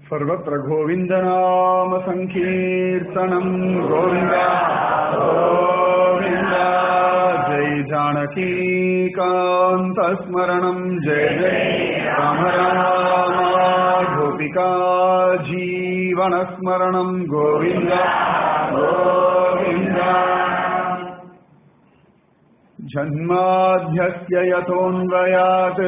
सर्वत्र गोविन्दनाम संकीर्तनं गोविन्दा गोविन्दा जय जानकी कान्तस्मरणं जय जय राम राम गोपिका जीवनस्मरणं गोविन्दा गोविन्दा जन्माद्यस्य यतोऽन्वयात्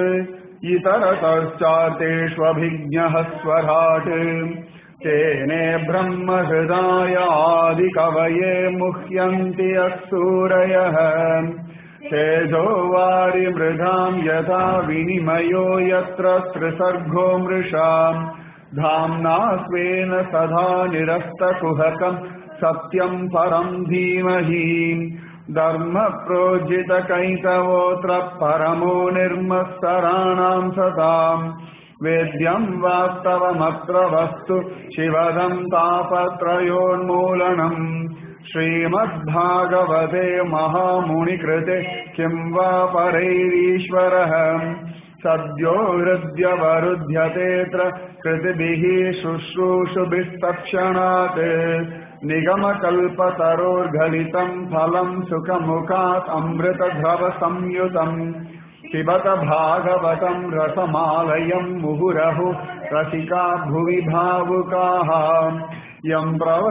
इतरतश्चार्तेष्वभिज्ञः स्वराट् तेने ब्रह्महृदाय आदिकवये मुह्यन्ति यस्सूरयः तेजो वारिमृधां यथा विनिमयो यत्र त्रिसर्गो मृषाम् धाम्ना स्वेन सदा निरस्तकुहकं सत्यं परं धीमहि धर्म प्रोजित कैतवोऽत्र परमो निर्मत्सराणां सताम् वेद्यं वास्तवमत्र वस्तु शिवदं तापत्रयोन्मूलनम् श्रीमद्भागवते महामुनिकृते किं वा परैरीश्वरः सद्यो हृद्यवरुध्यतेऽत्र कृतिभिः शुश्रूषुभिस्तत्क्षणात् निगमकल्पतरोर्गलितं फलं सुखमुखात् अमृतद्रवसंयुतं पिबत भागवतं रसमालयं मुहुरहो रसिका भुवि भावुकाः यं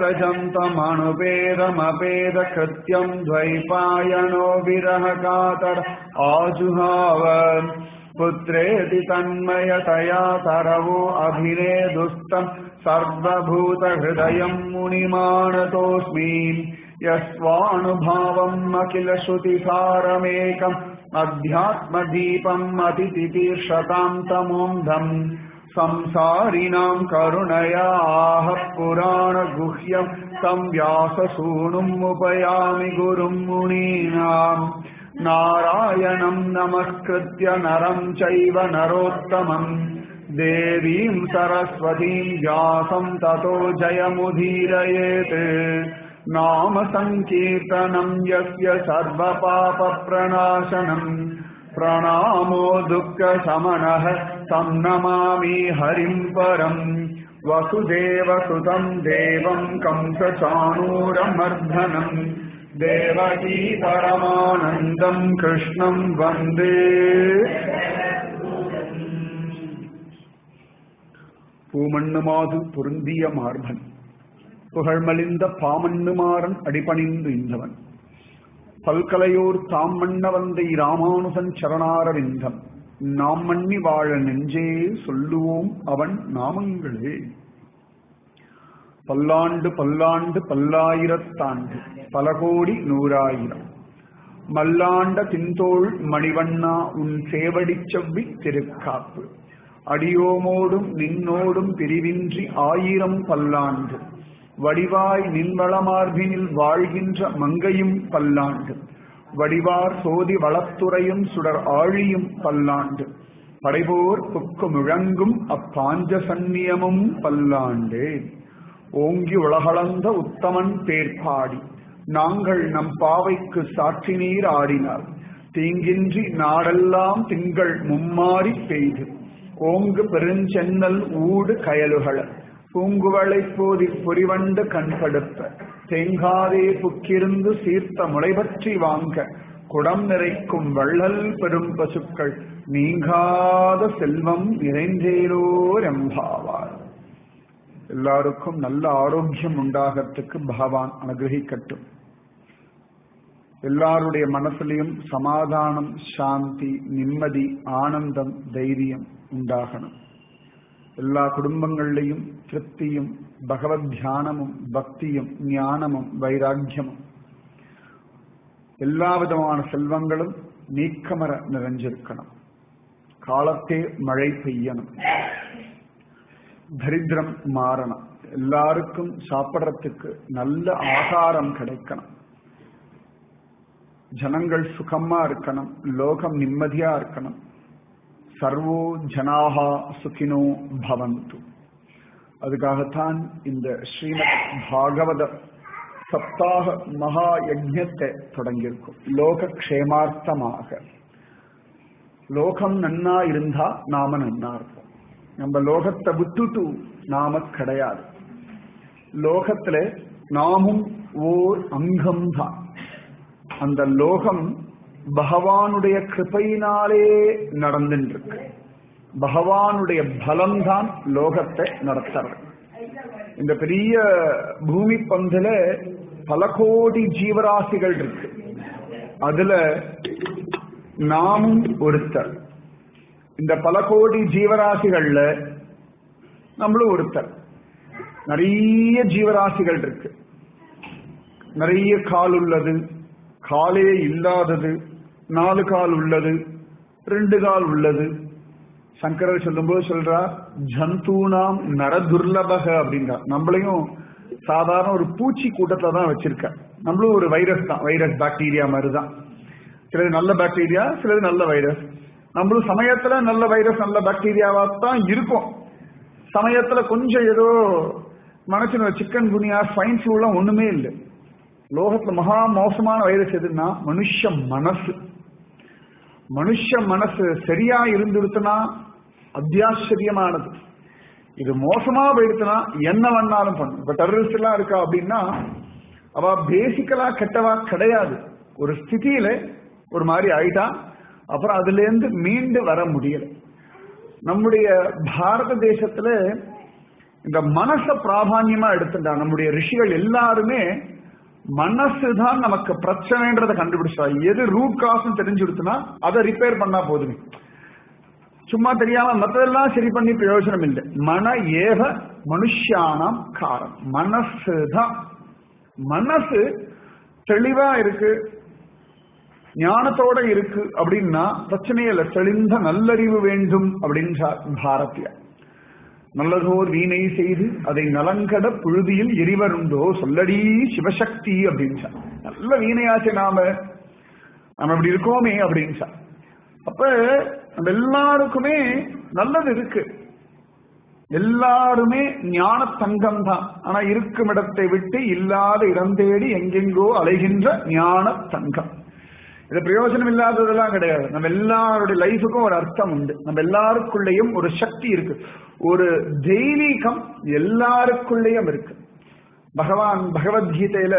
प्रव्रजन्तमनुपेदमपेदकृत्यं द्वैपायनो विरहकातर आजुहाव पुत्रेति तन्मयतया तरवो अभिनेदुस्तं सर्वभूतहृदयं मुनिमानतोऽस्मि यस्वानुभावम् अखिलश्रुतिसारमेकम् अध्यात्मदीपम् अतितितीर्षतां तमोऽन्धम् संसारिणां करुणया आह पुराणगुह्यं तं व्याससूनुम् उपयामि गुरुं मुनीनाम् नारायणं नमस्कृत्य नरं चैव नरोत्तमम् देवीं सरस्वतीं व्यासं ततो जयमुदीरयेत् नाम संकीर्तनं यस्य सर्वपापप्रणाशनं प्रणामो दुःखशमनः तं नमामि हरिं परम् वसुदेवसुतं देवं कंसचाणूरमर्दनं देवकी परमानन्दं कृष्णं वन्दे பூமண்ணுமாது பொருந்திய மார்பன் புகழ்மலிந்த பாமண்ணுமாறன் அடிபணிந்து இந்தவன் பல்கலையோர் தாம் மன்ன வந்தை ராமானுசன் சரணாரவிந்தம் நாம் மன்னி வாழ நெஞ்சே சொல்லுவோம் அவன் நாமங்களே. பல்லாண்டு பல்லாண்டு பல்லாயிரத்தாண்டு பல கோடி நூறாயிரம் மல்லாண்ட தின்தோள் மணிவண்ணா உன் சேவடி செவ்வி திருக்காப்பு அடியோமோடும் நின்னோடும் பிரிவின்றி ஆயிரம் பல்லாண்டு வடிவாய் நின்வளமார்பினில் வாழ்கின்ற மங்கையும் பல்லாண்டு வடிவார் சோதி வளத்துறையும் சுடர் ஆழியும் பல்லாண்டு படைபோர் புக்கு முழங்கும் அப்பாஞ்ச சந்நியமும் பல்லாண்டு ஓங்கி உலகளந்த உத்தமன் பேர்பாடி நாங்கள் நம் பாவைக்கு சாட்சி நீர் ஆடினார் தீங்கின்றி நாடெல்லாம் திங்கள் மும்மாறி பெய்து ஓங்கு பெருஞ்சென்னல் ஊடு கயலுகள பூங்குவளை போதி பொறிவண்டு கண்படுத்த தேங்காதே புக்கிருந்து சீர்த்த முளைபற்றி வாங்க குடம் நிறைக்கும் வள்ளல் பெரும் பசுக்கள் நீங்காத செல்வம் நிறைந்தேரோர் எம்பாவார். எல்லாருக்கும் நல்ல ஆரோக்கியம் உண்டாகத்துக்கு பகவான் அனுகிரகிக்கட்டும். எல்லாருடைய மனசுலையும் சமாதானம், சாந்தி, நிம்மதி, ஆனந்தம், தைரியம் உண்டாகணும். எல்லா குடும்பங்கள்லையும் திருப்தியும் பகவத் தியானமும் பக்தியும் ஞானமும் வைராக்கியமும் எல்லா விதமான செல்வங்களும் நீக்கமர நிறைஞ்சிருக்கணும். காலத்தே மழை பெய்யணும். தரித்திரம் மாறணும். எல்லாருக்கும் சாப்பிட்றதுக்கு நல்ல ஆகாரம் கிடைக்கணும். ஜனங்கள் சுகமா இருக்கணும். லோகம் நிம்மதியா இருக்கணும். சர்வோ ஜனாஹா சுகினோ பவந்து. அதுக்காகத்தான் இந்த ஸ்ரீமத் பாகவத சப்தாக மகா யஜ்ஞத்தை தொடங்கியிருக்கும். லோக க்ஷேமார்த்தமாக. லோகம் நன்னா இருந்தா நாம நன்னா இருப்போம். நம்ம லோகத்தை விட்டுட்டு நாம கிடையாது. லோகத்துல நாமும் ஓர் அங்கம் தான். அந்த லோகம் பகவானுடைய கிருபையினாலே நடந்துருக்கு. பகவானுடைய பலம்தான் லோகத்தை நடத்துறது. இந்த பெரிய பூமி பந்துல பல கோடி ஜீவராசிகள் இருக்கு. அதுல நாமும் ஒருத்தர். இந்த பல கோடி ஜீவராசிகள்ல நம்மளும் ஒருத்தர். நிறைய ஜீவராசிகள் இருக்கு. நிறைய கால் உள்ளது, காலே இல்லாதது, 4 கால் உள்ளது, 2 கால் உள்ளது. சங்கரர் சொல்லும்போது சொல்றார், ஜந்தூனாம் நரதுர்லபக அப்படின்றார். நம்மளையும் சாதாரண ஒரு பூச்சி கூட்டத்துல தான் வச்சிருக்க. நம்மளும் ஒரு வைரஸ் தான், வைரஸ் பாக்டீரியா மாதிரி தான். சிலது நல்ல பாக்டீரியா, சிலது நல்ல வைரஸ். நம்மளும் சமயத்துல நல்ல வைரஸ் நல்ல பாக்டீரியாவா தான் இருக்கும். சமயத்துல கொஞ்சம் ஏதோ மனசுல சிக்கன் குனியா ஸ்வைன் ஃப்ளூ எல்லாம் ஒண்ணுமே இல்லை. லோகத்துல மகா மோசமான வைரஸ் எதுன்னா மனுஷ மனசு. மனுஷ மனசு சரியா இருந்துருச்சுன்னா அத்தியாச்சரியமானது. இது மோசமா போயிடுச்சுன்னா என்ன வேணாலும் பண்ணும். இப்ப டெரரிஸ்ட் எல்லாம் இருக்கா அப்படின்னா அவ பேசிக்கலா கெட்டவா கிடையாது. ஒரு ஸ்திதியில ஒரு மாதிரி ஆயிட்டா அப்புறம் அதுல இருந்து மீண்டு வர முடியல. நம்முடைய பாரத தேசத்துல இந்த மனச பிராதான்யமா எடுத்துட்டா. நம்முடைய ரிஷிகள் எல்லாருமே மனசுதான் நமக்கு பிரச்சனைன்றதை கண்டுபிடிச்சா. எது ரூட் காஸ் தெரிஞ்சுடுச்சுன்னா அதை ரிப்பேர் பண்ணா போதுமே. சும்மா தெரியாம மற்றதெல்லாம் சரி பண்ணி பிரயோஜனம் இல்லை. மன ஏவ மனுஷானாம் காரம். மனசுதான். மனசு தெளிவா இருக்கு, ஞானத்தோட இருக்கு அப்படின்னா பிரச்சனையே இல்லை. தெளிந்த நல்லறிவு வேண்டும் அப்படின்றார் பாரதியார். நல்லதோர் வீணை செய்து அதை நலங்கட புழுதியில் எரிவருண்டோ சொல்லடி சிவசக்தி அப்படின்ச்சா. நல்ல வீணையாச்சு நாம அப்படி இருக்கோமே அப்படின்ச்சா. அப்ப நம்ம எல்லாருக்குமே நல்லது இருக்கு. எல்லாருமே ஞான தங்கம் தான். ஆனா இருக்கும் இடத்தை விட்டு இல்லாத இடம் தேடி எங்கெங்கோ அலைகின்ற ஞான தங்கம். இது பிரயோஜனம் இல்லாததெல்லாம் கிடையாது. நம்ம எல்லாருடைய லைஃபுக்கும் ஒரு அர்த்தம் உண்டு. நம்ம எல்லாருக்குள்ளேயும் ஒரு சக்தி இருக்கு, ஒரு தெய்வீகம் எல்லாருக்குள்ளேயும் இருக்கு. பகவான் பகவத்கீதையில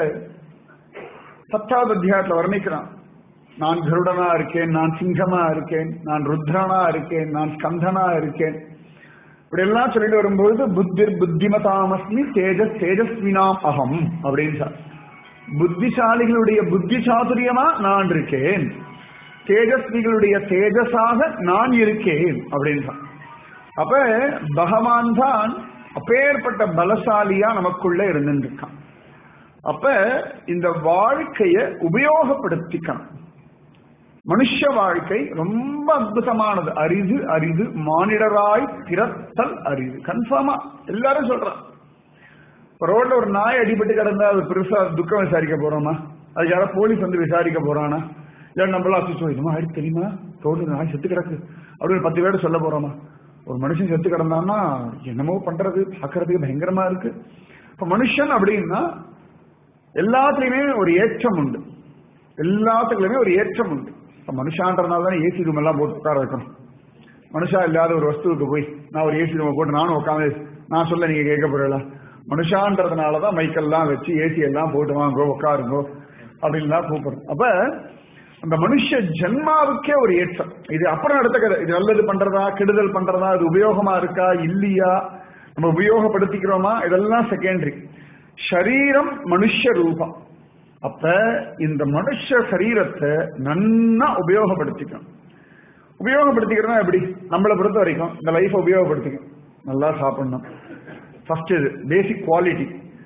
10வது அத்தியாயத்துல வர்ணிக்கிறான். நான் கருடனா இருக்கேன், நான் சிங்கமா இருக்கேன், நான் ருத்ரனா இருக்கேன், நான் ஸ்கந்தனா இருக்கேன். இப்படி எல்லாம் சொல்லிட்டு வரும்போது புத்திர் புத்திமதாமஸ்மி தேஜஸ் தேஜஸ்வினாம் அகம் அப்படின்னு சார். புத்திசாலிகளுடைய புத்தி சாதுரியமா நான் இருக்கேன், தேஜஸ்விகளுடைய தேஜஸாக நான் இருக்கேன் அப்படின்னு. அப்ப பகவான் தான் அப்பேற்பட்ட பலசாலியா நமக்குள்ள இருந்துருக்கான். அப்ப இந்த வாழ்க்கைய உபயோகப்படுத்திக்கணும். மனுஷ வாழ்க்கை ரொம்ப அற்புதமானது. அரிது அரிது மானிடராய் பிறத்தல் அரிது. கன்ஃபார்மா எல்லாரும் சொல்றான். ரோட்ல ஒரு நாய் அடிபட்டு கிடந்தா அது பெருசா துக்கம் விசாரிக்க போறோமா? அது யாரோ போலீஸ் வந்து விசாரிக்க போறானா? இல்ல நம்மளாம் அசிச்சோம் இதுமா ஆயிடுச்சு தெரியுமா, ரோடு நாய் செத்து கிடக்கு அப்படின்னு 10 பேர் சொல்ல போறோமா? ஒரு மனுஷன் செத்து கிடந்தான்னா என்னமோ பண்றது பாக்குறதுக்கு பயங்கரமா இருக்கு. இப்ப மனுஷன் அப்படின்னா எல்லாத்துலயுமே ஒரு ஏற்றம் உண்டு. எல்லாத்துக்குள்ளயுமே ஒரு ஏற்றம் உண்டு. மனுஷான்றதுனால தானே ஏசி ரூம் எல்லாம் போட்டு உட்கார வைக்கணும். மனுஷா இல்லாத ஒரு வஸ்துவுக்கு போய் நான் ஒரு ஏசி ரூமை போட்டு நானும் உட்காந்து நான் சொல்ல நீங்க கேட்க போறீங்களா? மனுஷான்றதுனாலதான் மைக்கெல்லாம் வச்சு ஏசி எல்லாம் போட்டு வாங்கோ உட்காருங்கோ அப்படின்லாம் கூப்பிடுறோம். அப்ப அந்த மனுஷ ஜென்மாவுக்கே ஒரு ஏற்றம். இது அப்புறம் அடுத்த கதை. இது நல்லது பண்றதா கெடுதல் பண்றதா, இது உபயோகமா இருக்கா இல்லையா, நம்ம உபயோகப்படுத்திக்கிறோமா, இதெல்லாம் செகண்டரி. சரீரம் மனுஷ ரூபம். அப்ப இந்த மனுஷ சரீரத்தை நன்னா உபயோகப்படுத்திக்கணும். உபயோகப்படுத்திக்கிறோம் எப்படி? நம்மளை பொறுத்த வரைக்கும் இந்த லைஃப் உபயோகப்படுத்திக்கணும். நல்லா சாப்பிடணும். ஃபர்ஸ்ட் இது பேசிக் குவாலிட்டி.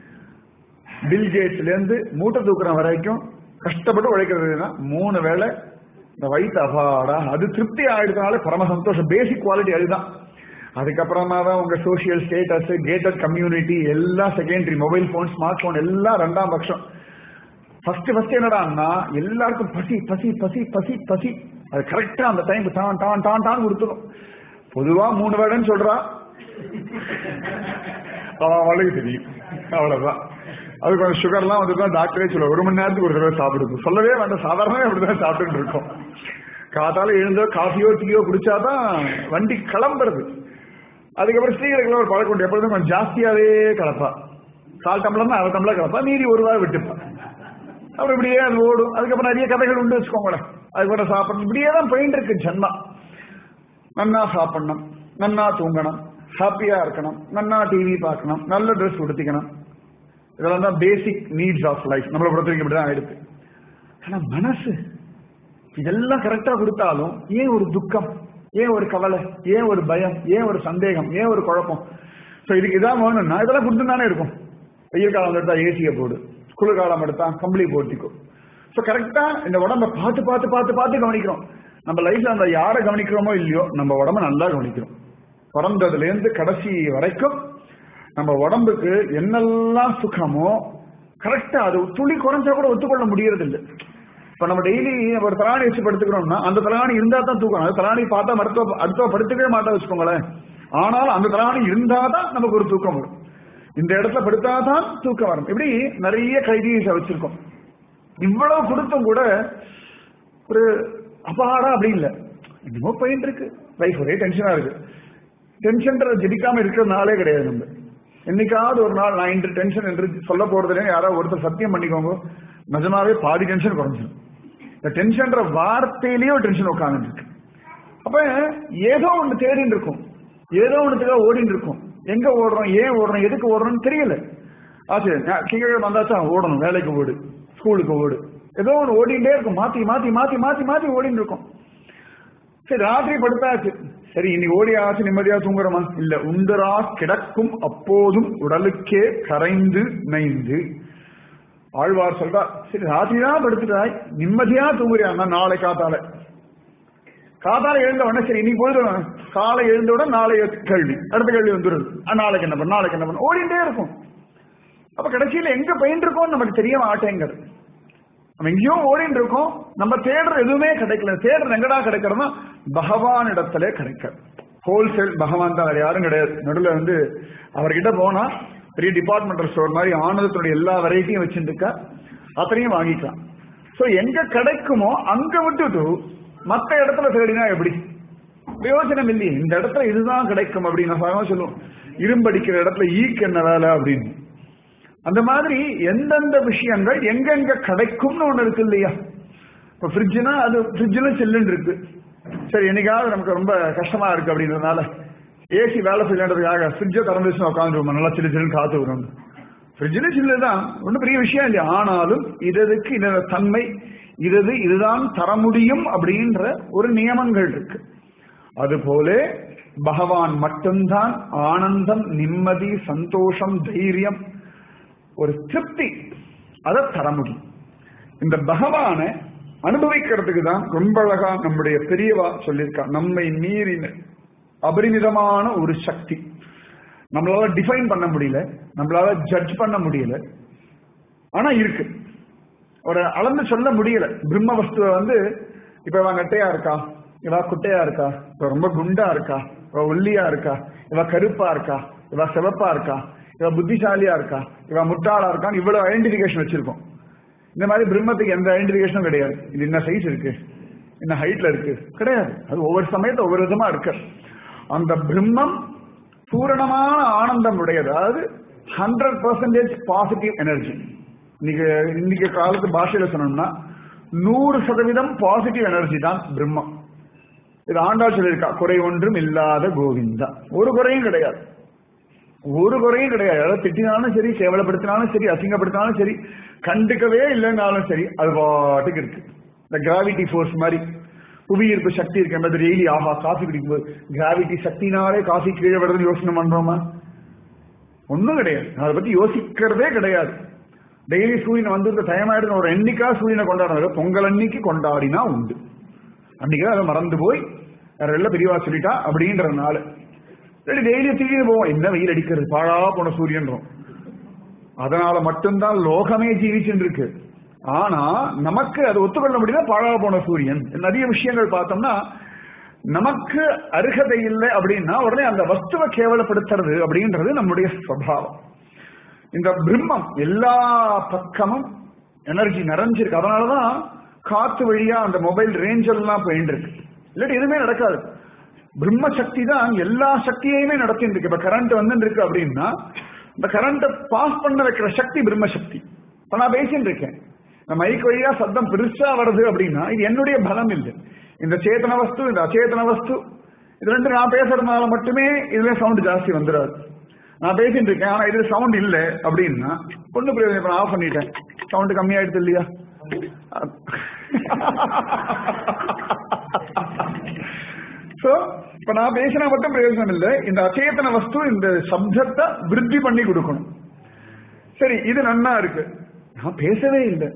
பில் கேட்ஸ்ல இருந்து மூட்டை தூக்குற வரைக்கும் கஷ்டப்பட்டு உழைக்கிறதுனா 3 வேளை இந்த வயிற்று அபாடா அது திருப்தி ஆயிடுறதுனால பரம சந்தோஷம். பேசிக் குவாலிட்டி அதுதான். அதுக்கப்புறமா தான் உங்க சோசியல் ஸ்டேட்டஸ், கேட்டட் கம்யூனிட்டி எல்லாம் secondary. Mobile phone, smart phone எல்லாம் 2ஆம் பட்சம். ஃபர்ஸ்ட் என்னடான்னா எல்லாருக்கும் பசி பசி பசி பசி பசி. அது கரெக்டா அந்த டைம் டான் டான் டான் டான் கொடுத்துரும். பொதுவா 3 வேளைன்னு சொல்றா, அவளுக்கு தெரியும். அவ்வளவுதான். அது கொஞ்சம் சுகர்லாம் வந்துதான் டாக்டரே சொல்ல 1 மணி நேரத்துக்கு ஒரு தடவை சாப்பிடுது. சொல்லவே வேண்டாம், சாதாரணமே அப்படிதான் சாப்பிட்டு இருக்கோம். காத்தால எழுந்தோ காஃபியோ டீயோ குடிச்சாதான் வண்டி கிளம்புறது. அதுக்கப்புறம் ஸ்ரீகளுக்கு ஒரு பழக்கம் உண்டு, எப்பொழுதும் கொஞ்சம் ஜாஸ்தியாவே கலப்பா. 4 டம்ளர்னா 1/2 டம்ளர் கலப்பா, மீறி 1 வாரம் விட்டுப்பா. அப்புறம் இப்படியே அது ஓடும். அதுக்கப்புறம் நிறைய கதைகள் உண்டு வச்சுக்கோங்களேன். அதுக்கப்புறம் சாப்பிடணும், இப்படியே தான் போயிட்டு இருக்கு ஜன்மா. நன்னா சாப்பிடணும், நன்னா தூங்கணும், ஹாப்பியா இருக்கணும், நன்னா டிவி பார்க்கணும், நல்ல ட்ரெஸ் உடுத்திக்கணும். இதெல்லாம் தான் பேசிக் நீட்ஸ் ஆஃப் லைஃப். நம்மளை பொறுத்த வரைக்கும் இப்படிதான் ஆயிடுது. ஆனா மனசு இதெல்லாம் கரெக்டா கொடுத்தாலும் ஏன் ஒரு துக்கம், ஏன் ஒரு கவலை, ஏன் ஒரு பயம், ஏன் ஒரு சந்தேகம், ஏன் ஒரு குழப்பம்? இதுக்கு இதான் வேணும்னா இதெல்லாம் கொடுத்து தானே இருக்கும். வெயில் காலம் எடுத்தா ஏசியை போடு, குளிர்காலம் எடுத்தா கம்பளி போட்டிக்கோ. கரெக்டா இந்த உடம்ப பார்த்து பார்த்து பார்த்து பார்த்து கவனிக்கிறோம். நம்ம லைஃப்ல அந்த யாரை கவனிக்கிறோமோ இல்லையோ நம்ம உடம்ப நல்லா கவனிக்கிறோம். பிறந்ததுல இருந்து கடைசி வரைக்கும் நம்ம உடம்புக்கு என்னெல்லாம் சுகமோ கரெக்டா அது துளி குறைஞ்சா கூட ஒத்துக்கொள்ள முடியறது இல்லை. இப்ப நம்ம டெய்லி ஒரு தலாணி வச்சு படுத்துக்கிறோம்னா அந்த தலாணி இருந்தா தான் தூக்கம். அது தலாணி பார்த்தா அடுத்த படுத்துக்கவே மாட்டா வச்சுக்கோங்களேன். ஆனால் அந்த தலாணி இருந்தாதான் நமக்கு ஒரு தூக்கம் வரும். இந்த இடத்துல படுத்தாதான் தூக்கம் வரும். இப்படி நிறைய கைதியை வச்சிருக்கோம். இவ்வளவு கொடுத்தும் கூட ஒரு அபாடா அப்படி இல்லை. என்னமோ போயிட்டு இருக்கு லைஃப், ஒரே டென்ஷனா இருக்கு. டென்ஷன் ஜெபிக்காம இருக்கிறதுனாலே கிடையாது. நம்ம என்னைக்காவது ஒரு நாள் நான் இன்று டென்ஷன் என்று சொல்ல போறதுல யாராவது ஒருத்தர் சத்தியம் பண்ணிக்கோங்க, நிஜமாவே பாதி டென்ஷன் குறைஞ்சிடும். இந்த டென்ஷன்ற வார்த்தையிலேயே ஒரு டென்ஷன் உட்கார்ந்து இருக்கு. அப்ப ஏதோ ஒன்று தேடின்னு இருக்கும், ஏதோ ஒன்றுக்காக ஓடிட்டு இருக்கும். எங்க ஓடுறோம், ஏன் ஓடுறோம், எதுக்கு ஓடுறோம்னு தெரியல. ஆச்சு கீழே வந்தாச்சா ஓடணும், வேலைக்கு ஓடு, ஸ்கூலுக்கு ஓடு, ஏதோ ஒன்று ஓடிட்டே இருக்கும். மாத்தி மாத்தி மாத்தி மாத்தி மாத்தி ஓடிட்டு இருக்கும். சரி ராத்திரி படுத்தாச்சு, சரி இன்னைக்கு ஓடி ஆச்சு, நிம்மதியா தூங்குறோமா? இல்ல, உண்டரா கிடக்கும் அப்போதும் உடலுக்கே கரைந்து நைந்து. ஆழ்வார் சொல்றார், சரி ராத்திரி தான் படுத்துட்டாய், நிம்மதியா தூங்குறியா? நாளை காத்தால எழுந்த உடனே சரி இன்னைக்கு போயிடுவேன், காலை எழுந்தவுடன் நாளை கேள்வி, அடுத்த கேள்வி வந்துடுது, நாளைக்கு என்ன பண்ண ஓடிட்டே இருக்கும். அப்ப கடைசியில எங்க பயின்று இருக்கோம் நமக்கு தெரிய மாட்டேங்கிறது. நம்ம எங்கேயோ ஓடிட்டு இருக்கோம், நம்ம தேடுற எதுவுமே கிடைக்கல. தேடுற எங்கடா கிடைக்கிறதுனா பகவான் இடத்துல கிடைக்க. ஹோல்சேல் பகவான் தான், வேற யாரும் கிடையாது. நடுவில் அவர்கிட்ட போனா பெரிய டிபார்ட்மெண்டல் ஸ்டோர் மாதிரி ஆனந்தத்துடைய எல்லா வெரைட்டியும் வச்சுருக்கா, அத்தனையும் வாங்கிக்கலாம். எங்க கிடைக்குமோ அங்க விட்டுட்டு மற்ற இடத்துல தேடினா எப்படி? பிரயோஜனம் இல்லையே. இந்த இடத்துல இதுதான் கிடைக்கும் அப்படின்னு சொல்லுவோம். இரும்படிக்கிற இடத்துல ஈக்கு என்ன வேலை அப்படின்னு. அந்த மாதிரி எந்தெந்த விஷயங்கள் எங்கெங்க கிடைக்கும்னு ஒண்ணு இருக்கு இல்லையா? இப்ப ஃப்ரிட்ஜ்னா அது ஃப்ரிட்ஜ்ல சில்லுன்னு இருக்கு. சரி என்னைக்காவது நமக்கு ரொம்ப கஷ்டமா இருக்கு அப்படின்றதுனால ஏசி வேலை செய்யறதுக்காக ஃப்ரிட்ஜை திறந்து வச்சு உட்காந்துருவோம், நல்லா சில்லு சில்லுன்னு காத்து வரும். ஃப்ரிட்ஜ்ல சில்லு தான், ஒன்றும் பெரிய விஷயம் இல்லையா? ஆனாலும் இதற்கு இதோட தன்மை இதுதான் தர முடியும் அப்படின்ற ஒரு நியமங்கள் இருக்கு. அதுபோல பகவான் மட்டும்தான் ஆனந்தம், நிம்மதி, சந்தோஷம், தைரியம், ஒரு திருப்தி அதை தர முடியும். இந்த பகவானை அனுபவிக்கிறதுக்கு தான் ரொம்ப அழகா நம்முடைய பெரியவா சொல்லியிருக்கா. நம்மை மீறின அபரிமிதமான ஒரு சக்தி நம்மளால டிஃபைன் பண்ண முடியல, நம்மளால ஜட்ஜ் பண்ண முடியல, ஆனா இருக்கு. ஒரு அளந்து சொல்ல முடியல. பிரம்ம வஸ்துவ இப்ப இவ கட்டையா இருக்கா, இவ குட்டையா இருக்கா, இவ ரொம்ப குண்டா இருக்கா, இவ ஒல்லியா இருக்கா, இவ கருப்பா இருக்கா, இவ சிவப்பா இருக்கா, இவ புத்திசாலியா இருக்கா, இவ முட்டாளா இருக்கான்னு இவ்வளவு ஐடென்டிபிகேஷன் வச்சிருக்கோம். இந்த மாதிரி பிரம்மத்துக்கு எந்த ஐடென்டிபிகேஷனும் கிடையாது. இது என்ன சைஸ் இருக்கு, என்ன ஹைட்ல இருக்கு, கிடையாது. அது ஒவ்வொரு சமயத்துல ஒவ்வொரு விதமா இருக்கு. அந்த பிரம்மம் பூரணமான ஆனந்தம் உடையது. அதாவது 100% பாசிட்டிவ் எனர்ஜி. இன்னைக்கு காலத்து பாஷையில சொன்னோம்னா 100% பாசிட்டிவ் எனர்ஜி தான் பிரம்மம். இது ஆண்டாள் சொல்லியிருக்கா, குறை ஒன்றும் இல்லாத கோவிந்தா. ஒரு குறையும் கிடையாது, ஒரு குறையும் கிடையாது. யாராவது திட்டினாலும் சரி, கேவலப்படுத்தினாலும் சரி, அசிங்கப்படுத்தினாலும் சரி, கண்டுக்கவே இல்லைன்னாலும் சரி, அது பாட்டுக்கு இருக்கு. இந்த கிராவிட்டி ஃபோர்ஸ் மாதிரி புவியீர்ப்பு சக்தி இருக்கு. டெய்லி ஆஹா காஃபி குடிக்கும்போது கிராவிட்டி சக்தினாலே காஃபி கீழே விடுறது யோசனை பண்றோமா? ஒன்னும் கிடையாது. அதை பத்தி யோசிக்கிறதே கிடையாது. டெய்லி சூரியனை தயமாயிடுது ஒரு எண்ணிக்கா சூரியனை கொண்டாடுறது பொங்கல் அன்னைக்கு கொண்டாடினா உண்டு. அன்னைக்கு அதை மறந்து போய் வேற எல்லாம் பெரியவா சொல்லிட்டா அப்படின்றதுனால டெய்லி தீர்ந்து போவோம். என்ன வெயில் அடிக்கிறது, பாழா போன சூரியன்றோம். அதனால மட்டும்தான் லோகமே ஜீவிச்சுட்டு இருக்கு. ஆனா நமக்கு அது ஒத்துக்கொள்ள முடியல, பாழா போன சூரியன். நிறைய விஷயங்கள் பார்த்தோம்னா நமக்கு அருகதை இல்லை அப்படின்னா உடனே அந்த வஸ்துவை கேவலப்படுத்துறது அப்படின்றது நம்முடைய சுபாவம். இந்த பிரம்மம் எல்லா பக்கமும் எனர்ஜி நிறைஞ்சிருக்கு. அதனாலதான் காத்து வழியா அந்த மொபைல் ரேஞ்ச் எல்லாம் போயிட்டு இருக்கு. இல்லாட்டி எதுவுமே நடக்காது. பிரம்ம சக்தி தான் எல்லா சக்தியையுமே நடத்திட்டு இருக்கு. இப்ப கரண்ட் வந்து இருக்கு அப்படின்னா இந்த கரண்ட பாஸ் பண்ண வைக்கிற சக்தி பிரம்ம சக்தி. இப்ப நான் பேசிட்டு இருக்கேன், இந்த மைக் வழியா சத்தம் பெருசா வருது அப்படின்னா இது என்னுடைய பலம் இல்லை. இந்த சேத்தன வஸ்து இந்த அச்சேதன வஸ்து இது ரெண்டு நான் பேசுறதுனால மட்டுமே இதுல சவுண்ட் ஜாஸ்தி வந்துடாது. நான் பேசிட்டு இருக்கேன் ஆனா இதுல சவுண்ட் இல்லை அப்படின்னா ஒண்ணு பிரயோஜனம். இப்ப நான் ஆஃப் பண்ணிட்டேன், சவுண்ட் கம்மியாயிடுது இல்லையா? சோ இப்ப நான் பேசினா மட்டும் பிரயோஜனம் இல்லை, இந்த அச்சேதன வஸ்து இந்த சப்தத்தை விருத்தி பண்ணி கொடுக்கணும். சரி, இது நன்னா இருக்கு, நான் பேசவே இல்லை,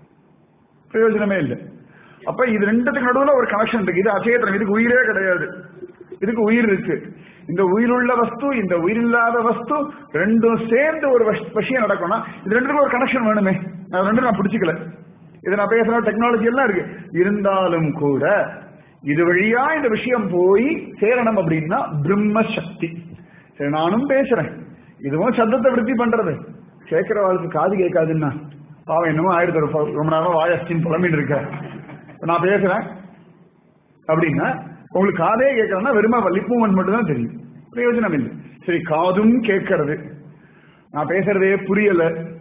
பிரயோஜனமே இல்லை. அப்ப இது ரெண்டுத்துக்கு நடுவில் ஒரு கனெக்ஷன் இருக்கு. இது அச்சேதனம், இதுக்கு உயிரே கிடையாது, இதுக்கு உயிர் இருக்கு. இந்த உயிருள்ள வஸ்து இந்த உயிரில்லாத வஸ்து ரெண்டும் சேர்ந்து ஒரு விஷயம் நடக்கணும். இது ரெண்டுக்கும் ஒரு கனெக்ஷன் வேணுமே, அது ரெண்டும் நான் பிடிச்சிக்கல. இது நான் பேசுற டெக்னாலஜி எல்லாம் இருக்கு, இருந்தாலும் கூட இது வழியா இந்த விஷயம் போய் சேரணும் அப்படின்னா பிரம்ம சக்தி. சரி, நானும் பேசுறேன், இதுவும் சத்தத்தை விருத்தி பண்றது. கேட்கிறவாளுக்கு காது கேட்காதுன்னா பாவம் என்னமோ ஆயிரத்தி ரொம்ப நேரம் வாயஸ்டின் புலம்பின்னு இருக்க. நான் பேசுறேன் அப்படின்னா உங்களுக்கு காதே கேட்கறதுனா வெறுமா லிப் மூவ்மெண்ட் மட்டும் தான் தெரியும், பிரயோஜனம் இல்லை. சரி, காதும் கேட்கறது, நான் பேசுறதே புரியல,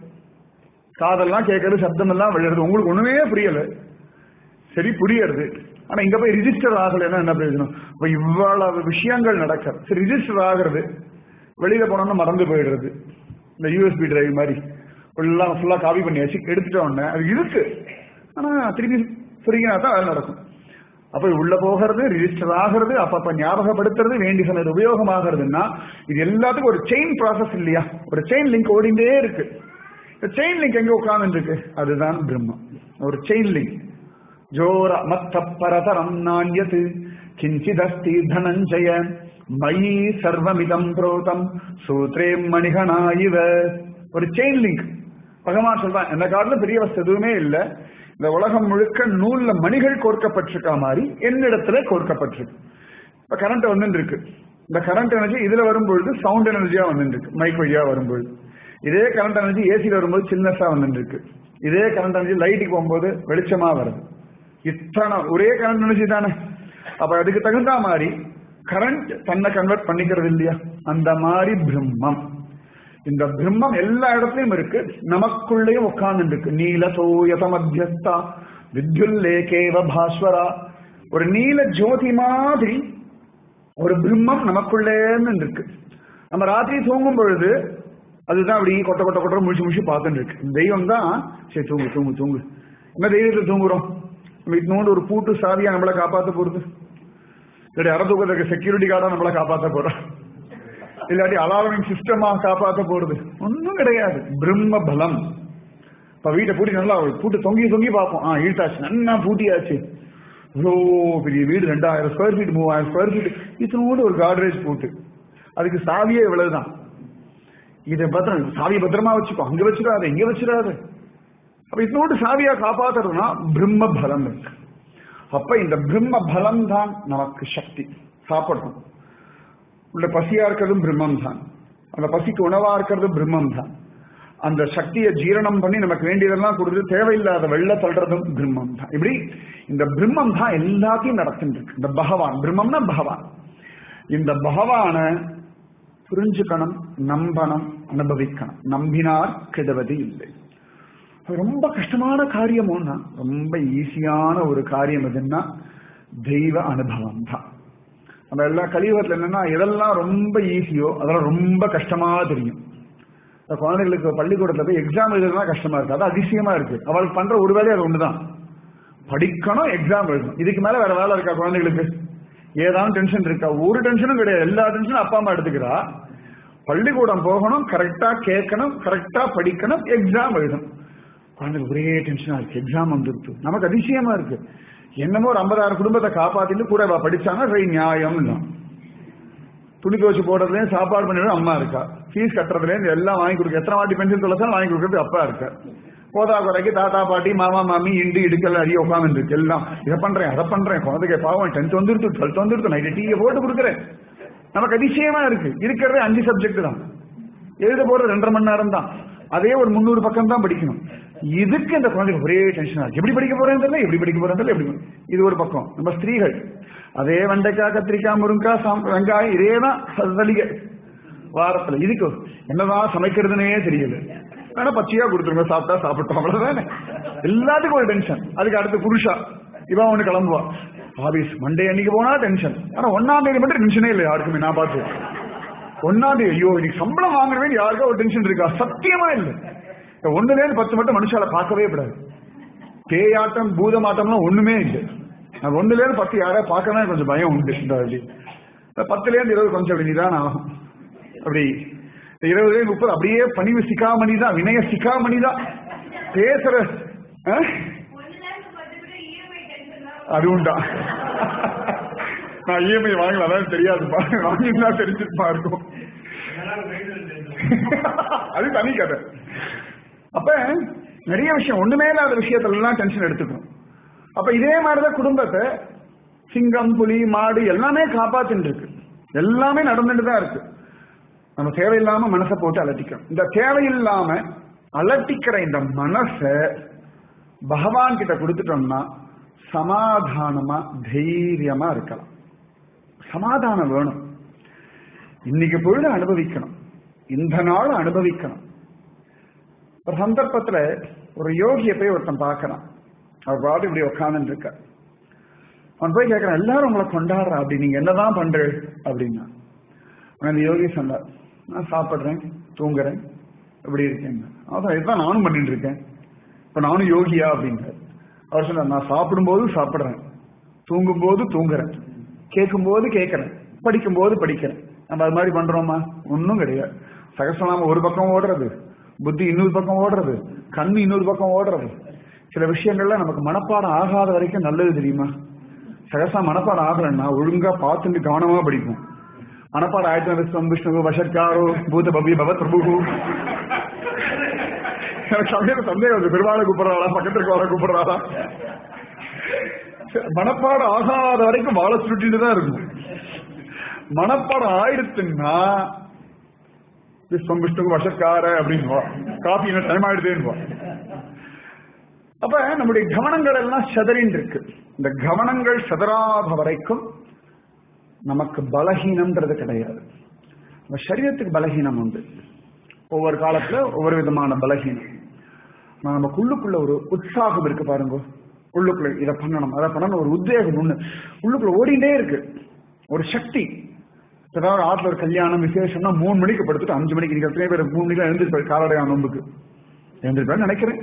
காதெல்லாம் கேட்கறது, சப்தம் எல்லாம் விழுறது, உங்களுக்கு ஒண்ணுமே புரியல. சரி, புரியறது, ஆனா இங்க போய் ரிஜிஸ்டர் ஆகலைன்னா என்ன பிரயோஜனம்? இப்ப இவ்வளவு விஷயங்கள் நடக்கிறது. சரி, ரிஜிஸ்டர் ஆகிறது, வெளியில போனோம்னா மறந்து போயிடுறது. இந்த யூஎஸ்பி டிரைவ் மாதிரி ஃபுல்லா காப்பி பண்ணி வச்சு எடுத்துட்டோன்னே அது இருக்கு, ஆனா திருப்பி ஃப்ரீனா தான் அது நடக்கும். அப்ப உள்ள போகிறது, ரிஜிஸ்டர் ஆகிறது, அப்பப்ப ஞாபகப்படுத்துறது, வேண்டி சொன்னது உபயோகமாகிறதுன்னா இது எல்லாத்துக்கும் ஒரு செயின் ப்ராசஸ் இல்லையா? ஒரு செயின் லிங்க் ஓடிண்டே இருக்கு. செயின் லிங்க் எங்க உட்கார்ந்து இருக்கு? அதுதான் பிரம்மம். ஒரு செயின் லிங்க். ஜோர மத்த பரதரம் நாண்யத் கிஞ்சிதஸ்தி தனஞ்சய மயி சர்வமிதம் புரோதம் சூத்ரே மணிகணாயிவ. ஒரு செயின் லிங்க். பகவான் சொல்றான், இந்த காலத்துல பெரிய வஸ்து எதுவுமே இல்லை, இந்த உலகம் முழுக்க நூல்ல மணிகள் கோர்க்கப்பட்டிருக்கா மாதிரி என்னிடத்துல கோர்க்கப்பட்டிருக்கு. இப்ப கரண்ட் வந்து இருக்கு, இந்த கரண்ட் எனர்ஜி இதுல வரும்பொழுது சவுண்ட் எனர்ஜியா வந்து இருக்கு, மைக் வழியா வரும்பொழுது. இதே கரண்ட் எனர்ஜி ஏசியில வரும்போது சில்னஸா வந்து இருக்கு. இதே கரண்ட் எனர்ஜி லைட்டுக்கு போகும்போது வெளிச்சமா வருது. இத்தனை ஒரே கரண்ட் எனர்ஜி தானே. அப்ப அதுக்கு தகுந்த மாதிரி கரண்ட் தன்னை கன்வெர்ட் பண்ணிக்கிறது இல்லையா? அந்த மாதிரி பிரம்மம். இந்த பிரம்மம் எல்லா இடத்துலயும் இருக்கு, நமக்குள்ளேயும் உட்கார்ந்து இருக்கு. நீல தோயத மத்தியஸ்தா வித்யுல்லேகேவ பாஸ்வரா. ஒரு நீல ஜோதி மாதிரி ஒரு பிரம்மம் நமக்குள்ளே இருக்கு. நம்ம ராத்திரி தூங்கும் பொழுது அதுதான் அப்படி கொட்ட கொட்ட கொட்ட முழிச்சு முழிச்சு பார்த்துட்டு இருக்கு. தெய்வம் தான் சரி தூங்கு தூங்கு தூங்கு. என்ன தெய்வத்தில் தூங்குறோம்? நம்ம இன்னொன்று ஒரு பூட்டு சாவியா நம்மளை காப்பாற்ற போறது, இல்லாட்டி அரை தூக்கத்துக்கு செக்யூரிட்டி கார்டா நம்மளை காப்பாற்ற போறோம், இல்லாட்டி அலாரமிங் சிஸ்டமா காப்பாற்ற போறது ஒன்னும் கிடையாது. பிரம்ம பலம். இப்ப வீட்டை பூட்டி நல்லா பூட்டு தொங்கி தொங்கி பார்ப்போம், இழுத்தாச்சு, நல்லா பூட்டியாச்சு. இவ்வளோ பெரிய வீடு, 2000 ஸ்கொயர் ஃபீட் 3000 ஸ்கொயர் ஃபீட், இதனோடு ஒரு காட்ரேஜ் பூட்டு, அதுக்கு சாவியே இவ்வளவுதான். இதை பத்திரம், சாவியை பத்திரமா வச்சுக்கோ, அங்க வச்சிடாது இங்க வச்சிடாது. அப்ப இதனோடு சாவியா காப்பாத்துறதுனா பிரம்ம பலம் இருக்கு. அப்ப இந்த பிரம்ம பலம் தான் நமக்கு சக்தி. சாப்பிடணும், உள்ள பசியா இருக்கிறதும் பிரம்மம் தான், அந்த பசிக்கு உணவா இருக்கிறதும் பிரம்மம் தான். அந்த சக்தியை ஜீரணம் பண்ணி நமக்கு வேண்டியதெல்லாம் கொடுத்து தேவையில்லாத வெள்ள தள்ளுறதும் பிரம்மம் தான். இப்படி இந்த பிரம்மம் தான் எல்லாத்தையும் நடத்திட்டு இருக்கு. இந்த பகவான், பிரம்மம்னா பகவான். இந்த பகவான புரிஞ்சுக்கணும், நம்பணும், அனுபவிக்கணும். நம்பினார் கெடுவது இல்லை. ரொம்ப கஷ்டமான காரியம் ஒன்னா, ரொம்ப ஈஸியான ஒரு காரியம் எதுன்னா தெய்வ அனுபவம் தான். நம்ம எல்லா கலியுகத்துல என்னன்னா எதெல்லாம் ரொம்ப ஈஸியோ அதெல்லாம் ரொம்ப கஷ்டமா தெரியும். குழந்தைகளுக்கு பள்ளிக்கூடத்துல போய் எக்ஸாம் எழுதுறதுலாம் கஷ்டமா இருக்கு, அது அதிசயமா இருக்கு. அவளுக்கு பண்ற ஒரு வேலையை அது ஒண்ணுதான், படிக்கணும், எக்ஸாம் எழுதணும். இதுக்கு மேல வேற வேலை இருக்கா குழந்தைகளுக்கு? ஏதாவது டென்ஷன் இருக்கா? ஒரு டென்ஷனும் கிடையாது. எல்லா டென்ஷனும் அப்பா அம்மா எடுத்துக்கிறா. பள்ளிக்கூடம் போகணும், கரெக்டா கேட்கணும், கரெக்டா படிக்கணும், எக்ஸாம் எழுதணும். குழந்தைக்கு ஒரே டென்ஷனா இருக்கு, எக்ஸாம் வந்துருக்கு. நமக்கு அதிசயமா இருக்கு. என்னமோ ஒரு 50,000 குடும்பத்தை காப்பாத்திட்டு கூட படிச்சாங்கன்னா சரி நியாயம். துணி துவச்சு போடுறதுலேயும் சாப்பாடு பண்ணிடுறது அம்மா இருக்கா, ஃபீஸ் கட்டுறதுலேருந்து எல்லாம் வாங்கி கொடுக்க, எத்தனை வாட்டி பென்ஷன் தொலைச்சாலும் வாங்கி கொடுக்கறது அப்பா இருக்கா. போதா குறைக்கு தாத்தா பாட்டி மாமா மாமி இண்டு இடுக்கல் அறிய உட்காந்து இருக்கு. எல்லாம் இதை பண்றேன் அதை பண்றேன், குழந்தைக்கு பாவம் 10th வந்துருக்கு 12th வந்துருக்கு, நைட்டு டீயை போட்டு கொடுக்குறேன். நமக்கு அதிசயமா இருக்கு. இருக்கிறதே 5 சப்ஜெக்ட் தான், எழுத போறது 2.5 மணி நேரம் தான். அதே ஒரு 300 பக்கம் தான் படிக்கணும். இதுக்கு இந்த குழந்தைக்கு ஒரே டென்ஷனா இருக்கு. எப்படி படிக்க போறேன் தெரியல, எப்படி படிக்க போறேன் தெரியல, எப்படி. இது ஒரு பக்கம். நம்ம ஸ்திரீகள் அதே வெண்டைக்காய், கத்திரிக்காய், முருங்காய், வெங்காயம் இதேதான் சலிகை வாரத்துல. இதுக்கு என்னதான் சமைக்கிறதுனே தெரியல. ஆனா பச்சையா கொடுத்துருங்க, சாப்பிட்டா சாப்பிட்டோம், அவ்வளவுதானே. எல்லாத்துக்கும் ஒரு டென்ஷன். அதுக்கு அடுத்து புருஷா இவன் ஒண்ணு கிளம்புவா ஆபீஸ். மண்டே அன்னைக்கு போனா டென்ஷன். ஆனா 1ஆம் தேதி மட்டும் டென்ஷனே இல்லை யாருக்குமே. நான் பார்த்து 1ஆம் தேதி ஐயோ இன்னைக்கு சம்பளம் வாங்குறவே யாருக்கா ஒரு டென்ஷன் இருக்கா? சத்தியமா இல்லை. 1லேருந்து 10 மட்டும் மனுஷால பார்க்கவே கூடாது. பேயாட்டம் பூதமாட்டம்லாம் ஒண்ணுமே இல்லை. 1லேருந்து 10 யாராவது பார்க்கவே கொஞ்சம் பயம் உண்டு. 10லேருந்து 20 கொஞ்சம் அப்படி நிதானம் ஆகும். அப்படி 20லேருந்து 30 அப்படியே பணிவு சிக்காமணி தான், வினய சிக்காமணி தான் பேசுற. அது உண்டா? நான் இஎம்ஐ வாங்கல, அதான் தெரியாதுப்பா. வாங்கினா தெரிஞ்சுப்பா இருக்கும். அது தனி கதை. அப்ப நிறைய விஷயம் ஒண்ணுமே இல்லாத விஷயத்துல எல்லாம் டென்ஷன் எடுத்துக்கணும். அப்ப இதே மாதிரிதான் குடும்பத்தை சிங்கம், புலி, மாடு எல்லாமே காப்பாத்தின்னு இருக்கு. எல்லாமே நடந்துட்டு தான் இருக்கு. நம்ம தேவையில்லாம மனசை போட்டு அலட்டிக்கணும். இந்த தேவையில்லாம அலட்டிக்கிற இந்த மனசை பகவான் கிட்ட கொடுத்துட்டோம்னா சமாதானமா தைரியமா இருக்கலாம். சமாதானம் வேணும். இன்னைக்கு பொழுது அனுபவிக்கணும், இந்த நாள் அனுபவிக்கணும். ஒரு சந்தர்ப்பத்துல ஒரு யோகிய போய் ஒருத்தன் பார்க்கறான். அவர் பாட்டு இப்படி உட்கார்ந்து இருக்க. அவன் போய் கேட்கறான், எல்லாரும் உங்களை கொண்டாடுறா, அப்படி நீங்க என்னதான் பண்ற அப்படின்னா. அந்த யோகி சொன்னார், நான் சாப்பிடுறேன், தூங்குறேன், இப்படி இருக்கேன். அதான் இதுதான் நானும் பண்ணிட்டு இருக்கேன். இப்ப நானும் யோகியா அப்படின்றார். அவர் சொன்னார், நான் சாப்பிடும்போது சாப்பிடுறேன், தூங்கும் போது தூங்குறேன், கேட்கும் போது கேட்கறேன், படிக்கும் போது படிக்கிறேன். நம்ம அது மாதிரி பண்றோமா? ஒன்னும் கிடையாது. சகஸ்ரநாமம் ஒரு பக்கம் ஓடுறது, புத்தி இன்னொரு பக்கம் ஓடுறது, கண்ணு இன்னொரு பக்கம் ஓடுறது. சில விஷயங்கள்ல நமக்கு மனப்பாடம் ஆகாத வரைக்கும் நல்லது தெரியுமா? சகசா மனப்பாடம் ஆகலன்னா ஒழுங்கா பார்த்துட்டு கவனமா படிக்கும். மனப்பாடம் ஆயிரத்தி விஷ்ணு வஷக்காரோ பூத பவ்ய பவத் பிரபு. எனக்கு சமயம் சந்தேகம் வந்து பெருமாளை கூப்பிடுறாளா, பக்கத்துக்கு வர கூப்பிடுறாளா? மனப்பாடம் ஆகாத வரைக்கும் வாழ சுருட்டிட்டு தான் இருக்கும். மனப்பாடம் ஆயிடுச்சுன்னா விஷ்ணு வஷக்கார அப்படின்னு காபி என்ன டைம் ஆயிடுதேன்னு. அப்ப நம்முடைய கவனங்கள் எல்லாம் செதறின்னு இருக்கு. இந்த கவனங்கள் செதறாத வரைக்கும் நமக்கு பலகீனம்ன்றது கிடையாது. நம்ம சரீரத்துக்கு பலகீனம் உண்டு. ஒவ்வொரு காலத்துல ஒவ்வொரு விதமான பலகீனம். நமக்குள்ளுக்குள்ள ஒரு உற்சாகம் இருக்கு பாருங்க. உள்ளுக்குள்ள இதை பண்ணணும், அதை பண்ணணும், ஒரு உத்வேகம் ஒண்ணு உள்ளுக்குள்ள ஓடிண்டே இருக்கு. ஒரு சக்தி. ஏதாவது ஆற்றுல ஒரு கல்யாணம் விசேஷம்னா 3 மணிக்கு படுத்துட்டு 5 மணிக்கு நீங்க எத்தனை பேர் 3 மணிக்கு எழுந்திருப்பாரு காலடையான நோம்புக்கு எழுந்திருப்பாரு நினைக்கிறேன்.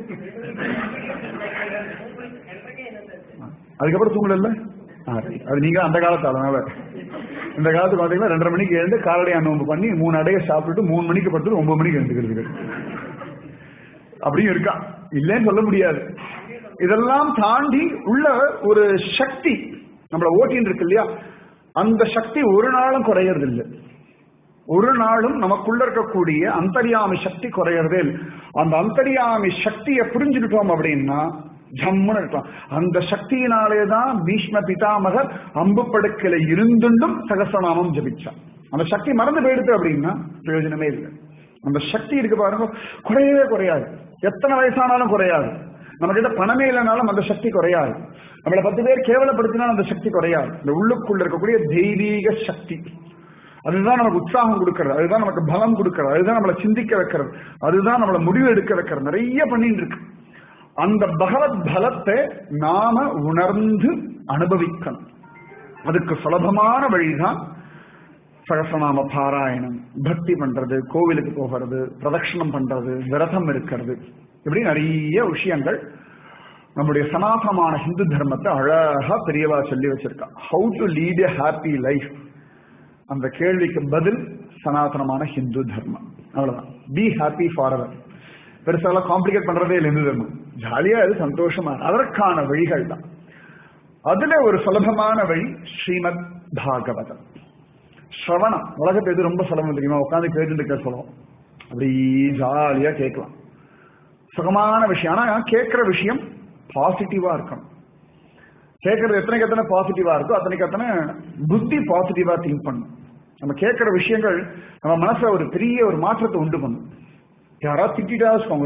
அதுக்கப்புறம் தூங்கல. அது நீங்க அந்த காலத்து. அதனால இந்த காலத்து பாத்தீங்கன்னா 2:30 மணிக்கு எழுந்து காலடையான நோம்பு பண்ணி 3 அடையை சாப்பிட்டுட்டு 3 மணிக்கு படுத்துட்டு 9 மணிக்கு எழுந்துக்கிறது அப்படியும் இருக்கா, இல்லைன்னு சொல்ல முடியாது. இதெல்லாம் தாண்டி உள்ள ஒரு சக்தி நம்மள ஓட்டின்னு இருக்கு இல்லையா? அந்த சக்தி ஒரு நாளும் குறையறது இல்லை. ஒரு நாளும் நமக்குள்ள இருக்கக்கூடிய அந்தர்யாமி சக்தி குறையறதே இல்லை. அந்த அந்தர்யாமி சக்தியை புரிஞ்சுக்கிட்டோம் அப்படின்னா ஜம்முன்னு இருக்கலாம். அந்த சக்தியினாலேதான் பீஷ்ம பிதாமகர் அம்பு படுக்கையில இருந்தும் சகஸ்ரநாமம் ஜபிச்சான். அந்த சக்தி மறந்து போயிடுது அப்படின்னா பிரயோஜனமே இல்லை. அந்த சக்தி இருக்கு பாருங்க, குறையவே குறையாது. எத்தனை வயசானாலும் குறையாது. நம்ம கிட்ட பணமே இல்லைனாலும் அந்த சக்தி குறையாது. நம்மளை 10 பேர் கேவலப்படுத்தினாலும் அந்த சக்தி குறையாது. இந்த உள்ளுக்குள்ள இருக்கக்கூடிய தெய்வீக சக்தி அதுதான் நமக்கு உற்சாகம் கொடுக்கிறது, அதுதான் நமக்கு பலம் கொடுக்கிறது, அதுதான் நம்மளை சிந்திக்க வைக்கிறது, அதுதான் நம்மளை முடிவு எடுக்க வைக்கிறது. நிறைய பண்ணிட்டு இருக்கு. அந்த பகவத் பலத்தை நாம உணர்ந்து அனுபவிக்கணும். அதுக்கு சுலபமான வழிதான் சகஸ்ரநாம பாராயணம், பக்தி பண்றது, கோவிலுக்கு போகிறது, பிரதட்சணம் பண்றது, விரதம் இருக்கிறது. இப்படி நிறைய விஷயங்கள் நம்முடைய சனாதனமான ஹிந்து தர்மத்தை அழகா பெரியவா சொல்லி வச்சிருக்கா. How to lead a happy life, அந்த கேள்விக்கு பதில் சனாதனமான ஹிந்து தர்மம். அவ்வளவுதான். Be happy forever. பெருசாலாம் காம்ப்ளிகேட் பண்றதே இல்லை ஹிந்து தர்மம். ஜாலியா அது சந்தோஷமா, அதற்கான வழிகள் தான். அதுல ஒரு சுலபமான வழி ஸ்ரீமத் பாகவதம். ஸ்ரவணம் உலகத்தை எது ரொம்ப சுலபம் தெரியுமா? உட்காந்து கேட்டு இருக்க சொல்லுவோம். அப்படி ஜாலியா கேட்கலாம், சுகமான விஷயம். ஆனா கேட்கிற விஷயம் பாசிட்டிவா இருக்கணும். கேட்கறது எத்தனைக்கு எத்தனை பாசிட்டிவா இருக்கோ அத்தனைக்கு எத்தனை புத்தி பாசிட்டிவா திங்க் பண்ணும். நம்ம கேட்கிற விஷயங்கள் நம்ம மனசுல ஒரு பெரிய ஒரு மாற்றத்தை உண்டு பண்ணும். யாராவது திட்டா வச்சுக்கோங்களேன்,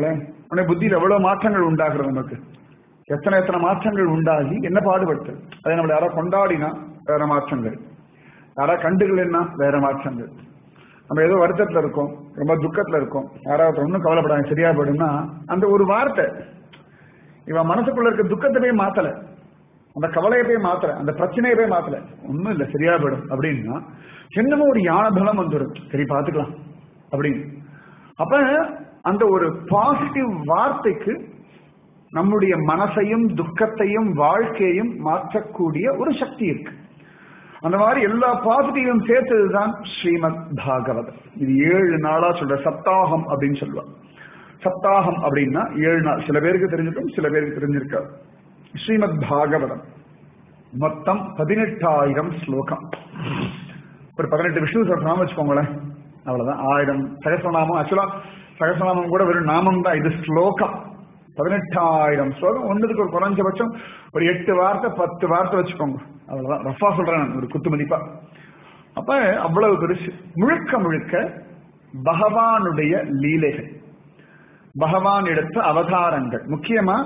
உடனே புத்தியில் எவ்வளவு மாற்றங்கள் உண்டாகிறது நமக்கு, எத்தனை எத்தனை மாற்றங்கள் உண்டாகி என்ன பாடுபட்டு. அதை நம்மளை யாராவது கொண்டாடினா வேற மாற்றங்கள், யாராவது கண்டுகள்னா வேற மாற்றங்கள். நம்ம ஏதோ வருத்தத்துல இருக்கோம், ரொம்ப துக்கத்துல இருக்கோம், யாராவது ஒன்றும் கவலைப்படாங்க சரியா போயிடும்னா அந்த ஒரு வார்த்தை இவன் மனசுக்குள்ள இருக்க துக்கத்தை போய் மாத்தல, அந்த கவலையை போய் மாத்தல, அந்த பிரச்சனையை போய் மாத்தல, ஒன்றும் இல்லை சரியா போயிடும் அப்படின்னா என்னமோ ஒரு யான பலம் வந்துடும், சரி பார்த்துக்கலாம் அப்படின்னு. அப்ப அந்த ஒரு பாசிட்டிவ் வார்த்தைக்கு நம்முடைய மனசையும் துக்கத்தையும் வாழ்க்கையையும் மாற்றக்கூடிய ஒரு சக்தி இருக்கு. அந்த மாதிரி எல்லா பாசிட்டிவும் சேர்த்ததுதான் ஸ்ரீமத் பாகவதம். இது 7 நாளா சொல்ற சப்தாகம் அப்படின்னு சொல்லுவாங்க. சப்தாகம் அப்படின்னா 7 நாள். சில பேருக்கு தெரிஞ்சிருக்கும், சில பேருக்கு தெரிஞ்சிருக்காது. ஸ்ரீமத் பாகவதம் மொத்தம் 18,000 ஸ்லோகம். ஒரு 18 விஷ்ணு சஹஸ்ரநாமம் வச்சுக்கோங்களேன், அவ்வளவுதான். 1000 சகஸ்ரநாமம். ஆக்சுவலா சகஸ்ரநாமம் கூட வெறும் நாமம் தான், இது ஸ்லோகம். 18,000 ஸ்லோகம். ஒன்றுக்கு ஒரு குறைஞ்சபட்சம் ஒரு 8 வார்த்தை 10 வார்த்தை வச்சுக்கோங்க, அவ்வளவுதான். ரஃபா சொல்றேன் ஒரு குத்து மதிப்பா. அப்ப அவ்வளவு பெருசு. முழுக்க முழுக்க பகவானுடைய லீலைகள், பகவான் எடுத்த அவதாரங்கள், முக்கியமா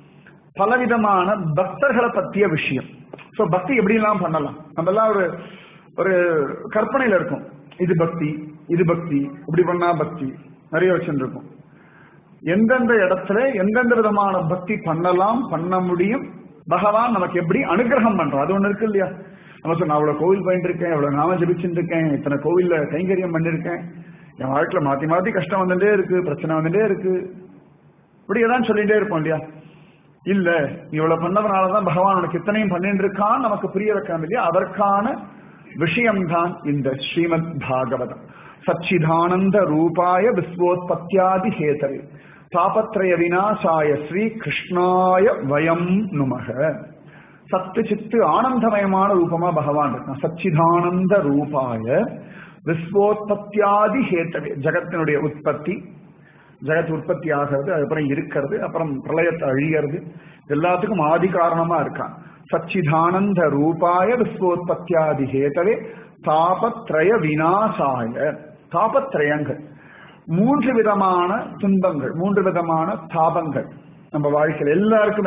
பலவிதமான பக்தர்களை பற்றிய விஷயம். சோ பக்தி எப்படி எல்லாம் பண்ணலாம், நம்ம எல்லாம் ஒரு ஒரு கற்பனையில இருக்கும், இது பக்தி இது பக்தி, இப்படி பண்ணா பக்தி நிறைய வச்சுருக்கும். எந்தெந்த இடத்துல எந்தெந்த விதமான பக்தி பண்ணலாம், பண்ண முடியும், பகவான் நமக்கு எப்படி அனுகிரகம் பண்றோம் அது ஒண்ணு இருக்கு இல்லையா. நம்ம சொன்ன அவ்வளவு கோவில் போயிட்டு இருக்கேன், எவ்வளவு நாம ஜபிச்சுட்டு இருக்கேன், இத்தனை கோவில்ல கைங்கரியம் பண்ணிருக்கேன், என் வாழ்க்கையில மாத்தி மாத்தி கஷ்டம் வந்துட்டே இருக்கு, பிரச்சனை வந்துட்டே இருக்கு, இப்படியேதான் சொல்லிட்டே இருப்போம் இல்லையா. இல்ல இவ்வளவு பண்ணதுனாலதான் பகவான் உனக்கு இத்தனையும் பண்ணிட்டு இருக்கான்னு நமக்கு புரிய வைக்காம இல்லையா. அதற்கான விஷயம்தான் இந்த ஸ்ரீமத் பாகவதம். சச்சிதானந்த ரூபாய விஸ்வோத்பத்தியாதி ஹேதரே தாபத்ரய விநாசாய ஸ்ரீ கிருஷ்ணாய வயம் நுமக. சத்து சித்து ஆனந்தமயமான ரூபமா பகவான் இருக்கான். சச்சிதானந்த ரூபாய விஸ்வோத்பத்தியாதி ஹேதரே, ஜகத்தினுடைய உற்பத்தி, ஜகத் உற்பத்தி ஆகிறது, அதுக்கப்புறம் இருக்கிறது, அப்புறம் பிரளயத்தை அழிகிறது, எல்லாத்துக்கும் ஆதி காரணமா இருக்கான். சச்சிதானந்த ரூபாய விஸ்வோத்பத்தியாதி ஹேதவே தாபத்ரய விநாசாய. தாபத்ரயங்கள் 3 விதமான துன்பங்கள், 3 விதமான தாபங்கள் நம்ம வாழ்க்கையில் எல்லாருக்குமே.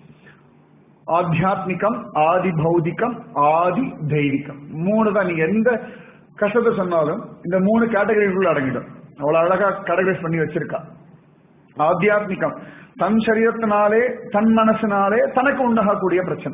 ஆத்தியாத்மிகம், ஆதி பௌதிகம், ஆதி தெய்வீகம். 3 தான். நீங்க எந்த கஷ்டத்தை சொன்னாலும் இந்த 3 கேட்டகரிக்குள்ள அடங்கிடும். அவ்வளவு அழகா கேட்டகரைஸ் பண்ணி வச்சிருக்கா. ஆத்தியாத்மிகம் தன் சரீரத்தினாலே தன் மனசினாலே தனக்கு உண்டாகக்கூடிய பிரச்சனை.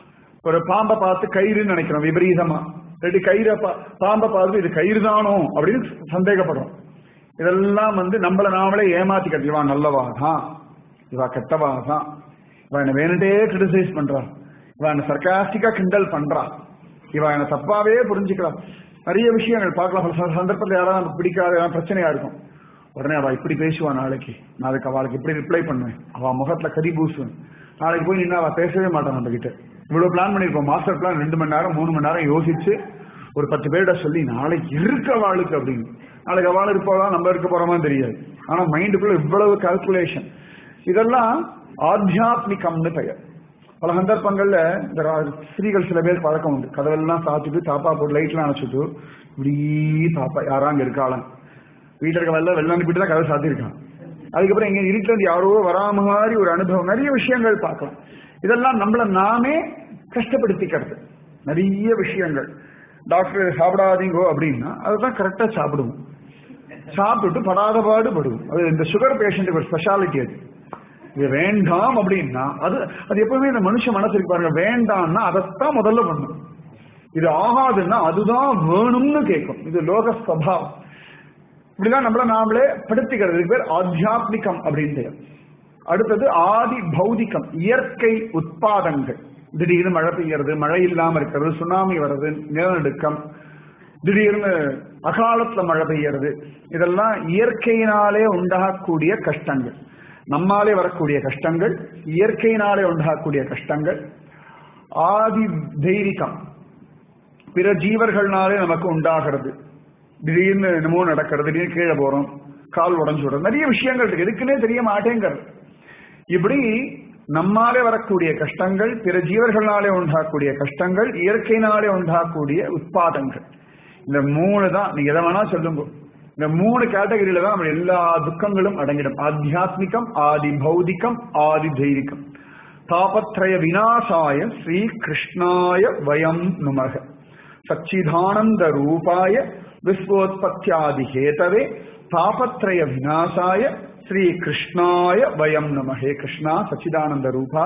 ஒரு பாம்பை பார்த்து கயிறுன்னு நினைக்கிறோம் விபரீதமா, ரெண்டு கயிறை பாம்பை பார்த்து இது கயிறு தானோ அப்படின்னு சந்தேகப்படுறோம். இதெல்லாம் நம்மள நாமளே ஏமாத்திக்கிறது. இவா நல்லவாதான், இவா கெட்டவாதான், இவா என்ன வேணுட்டே கிரிட்டிசைஸ் பண்றா, இவா என்ன சர்காஸ்டிக்கா கிண்டல் பண்றா, இவா என்ன தப்பாவே புரிஞ்சுக்கலாம். நிறைய விஷயங்கள் பார்க்கலாம். சந்தர்ப்பத்தில் யாராவது நமக்கு பிடிக்காத பிரச்சனையா இருக்கும், உடனே அவ இப்படி பேசுவா, நாளைக்கு நாளைக்கு அவளுக்கு இப்படி ரிப்ளை பண்ணுவேன், அவ முகத்துல கறி பூசுவேன், நாளைக்கு போய் நின்று அவ பேசவே மாட்டான் நம்ம கிட்ட. இவ்வளவு பிளான் பண்ணிருப்போம், மாஸ்டர் பிளான் 2 மணி நேரம் 3 மணி நேரம் யோசிச்சு ஒரு 10 பேரிட சொல்லி நாளைக்கு இருக்க அவளுக்கு அப்படின்னு. நாளைக்கு அவள் இருப்பவா நம்ம இருக்க போறோமா தெரியாது. ஆனா மைண்டுக்குள்ள இவ்வளவு கால்குலேஷன். இதெல்லாம் ஆத்தியாத்மிகம்னு பெயர். பல சந்தர்ப்பங்கள்ல இந்த ஸ்திரீகள் சில பேர் பழக்கம் உண்டு, கதவெல்லாம் சாத்திட்டு தாப்பா போட்டு லைட்லாம் அணைச்சிட்டு இப்படி தாப்பா யாராங்க இருக்காளாம், வீட்டில் இருக்க வெள்ளம் அனுப்பிட்டு தான் கதவை சாத்திருக்கான். அதுக்கப்புறம் இங்க இருட்டுல இருந்து யாரோ வராம மாதிரி ஒரு அனுபவம். நிறைய விஷயங்கள் பார்க்கலாம். இதெல்லாம் நம்மள நாமே கஷ்டப்படுத்திக்கிறது. நிறைய விஷயங்கள். டாக்டர் சாப்பிடாதீங்கோ அப்படின்னா அதுதான் கரெக்டா சாப்பிடுவோம், சாப்பிட்டு படாத பாடுபடுவோம். அது இந்த சுகர் பேஷண்ட்டுக்கு ஒரு ஸ்பெஷாலிட்டி. அது இது வேண்டாம் அப்படின்னா அது அது எப்பவுமே இந்த மனுஷ மனசு இருக்கு பாருங்க, வேண்டாம்னா அதைத்தான் முதல்ல பண்ணும். இது ஆகாதுன்னா அதுதான் வேணும்னு கேட்கும். இது லோக ஸ்வபாவம். இப்படிதான் நம்மள நாமளே படுத்திக்கிறது. இதுக்கு பேர் ஆத்தியாத்மிகம் அப்படின்னு. அடுத்தது ஆதி பௌதிகம், இயற்கை உட்பாதங்கள். திடீர்னு மழை பெய்யறது, மழை இல்லாம இருக்கிறது, சுனாமி வர்றது, நிலநடுக்கம், திடீர்னு அகாலத்துல மழை பெய்யறது, இதெல்லாம் இயற்கையினாலே உண்டாகக்கூடிய கஷ்டங்கள். நம்மாலே வரக்கூடிய கஷ்டங்கள், இயற்கையினாலே உண்டாகக்கூடிய கஷ்டங்கள். ஆதி தெய்வீகம், பிற ஜீவர்கள்னாலே நமக்கு உண்டாகிறது. திடீர்னு என்னமோ நடக்கிறது, திடீர்னு கீழே போறோம், கால் உடஞ்சு விடுறது, நிறைய விஷயங்கள் இருக்கு, எதுக்குன்னே தெரிய மாட்டேங்கிறது. இப்படி நம்மாலே வரக்கூடிய கஷ்டங்கள், பிற ஜீவர்களாலே உண்டாகக்கூடிய கஷ்டங்கள், இயற்கையினாலே உண்டாகக்கூடிய உட்பாதங்கள். இந்த 3 தான். நீங்க எதை வேணா சொல்லுங்க, இந்த 3 கேட்டகரியில தான் நம்ம எல்லா துக்கங்களும் அடங்கிடும். ஆத்தியாத்மிகம், ஆதி பௌதிகம், ஆதி தெய்வீகம். தாபத்ரய விநாசாய ஸ்ரீ கிருஷ்ணாய வயம் நமக. சச்சிதானந்த ரூபாய விஸ்வோத்பத்தியாதி ஹேதவே தாபத்ரய விநாசாய ஸ்ரீ கிருஷ்ணாய வயம் நம. ஹே கிருஷ்ணா, சச்சிதானந்த ரூபா,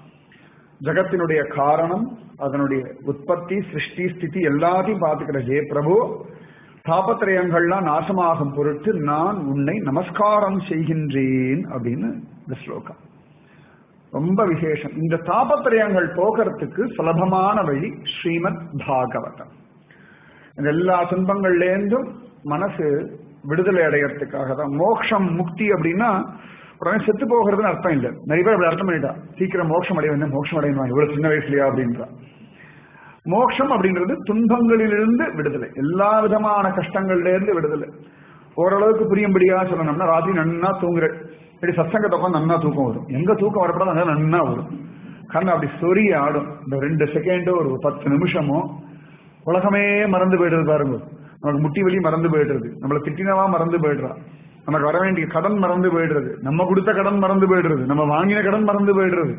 ஜகத்தினுடைய காரணம், அதனுடைய உற்பத்தி, சிருஷ்டி, ஸ்திதி எல்லாத்தையும் பார்த்துக்கிற ஹே பிரபு, தாபத்திரயங்கள்லாம் நாசமாகும் பொருட்டு நான் உன்னை நமஸ்காரம் செய்கின்றேன் அப்படின்னு இந்த ஸ்லோகம். ரொம்ப விசேஷம். இந்த தாபத்திரயங்கள் போகிறதுக்கு சுலபமான வழி ஸ்ரீமத் பாகவதம். இந்த எல்லா துன்பங்கள்லேருந்தும் மனசு விடுதலை அடையறதுக்காக தான். மோட்சம், முக்தி அப்படின்னா உடனே செத்து போகிறதுன்னு அர்த்தம் இல்லை. நிறைய பேர் அப்படி அர்த்தம் பண்ணிட்டா, சீக்கிரம் மோட்சம் அடையணும், மோட்சம் அடையணும் இவ்வளவு சின்ன வயசுலயா அப்படின்றா. மோட்சம் அப்படின்றது துன்பங்களிலிருந்து விடுதலை, எல்லா விதமான கஷ்டங்கள்ல இருந்து விடுதலை. ஓரளவுக்கு புரியும்படியா சொல்லணும்னா, ராத்திரி நன்னா தூங்குற இப்படி சத்சங்கத்தை உட்காந்து நன்னா தூக்கம் வரும். எங்க தூக்கம் வரப்படாது அங்க நன்னா வரும். கண்ணு அப்படி சொரிய ஆடும். இந்த 2 செகண்டோ ஒரு 10 நிமிஷமோ உலகமே மறந்து போயிடுறது பாருங்க. நமக்கு முட்டி வலி மறந்து போயிடுறது, நம்மளை திட்டினவா மறந்து போயிடுறா, நமக்கு வர வேண்டிய கடன் மறந்து போயிடுறது, நம்ம கொடுத்த கடன் மறந்து போயிடுறது, நம்ம வாங்கின கடன் மறந்து போயிடுறது,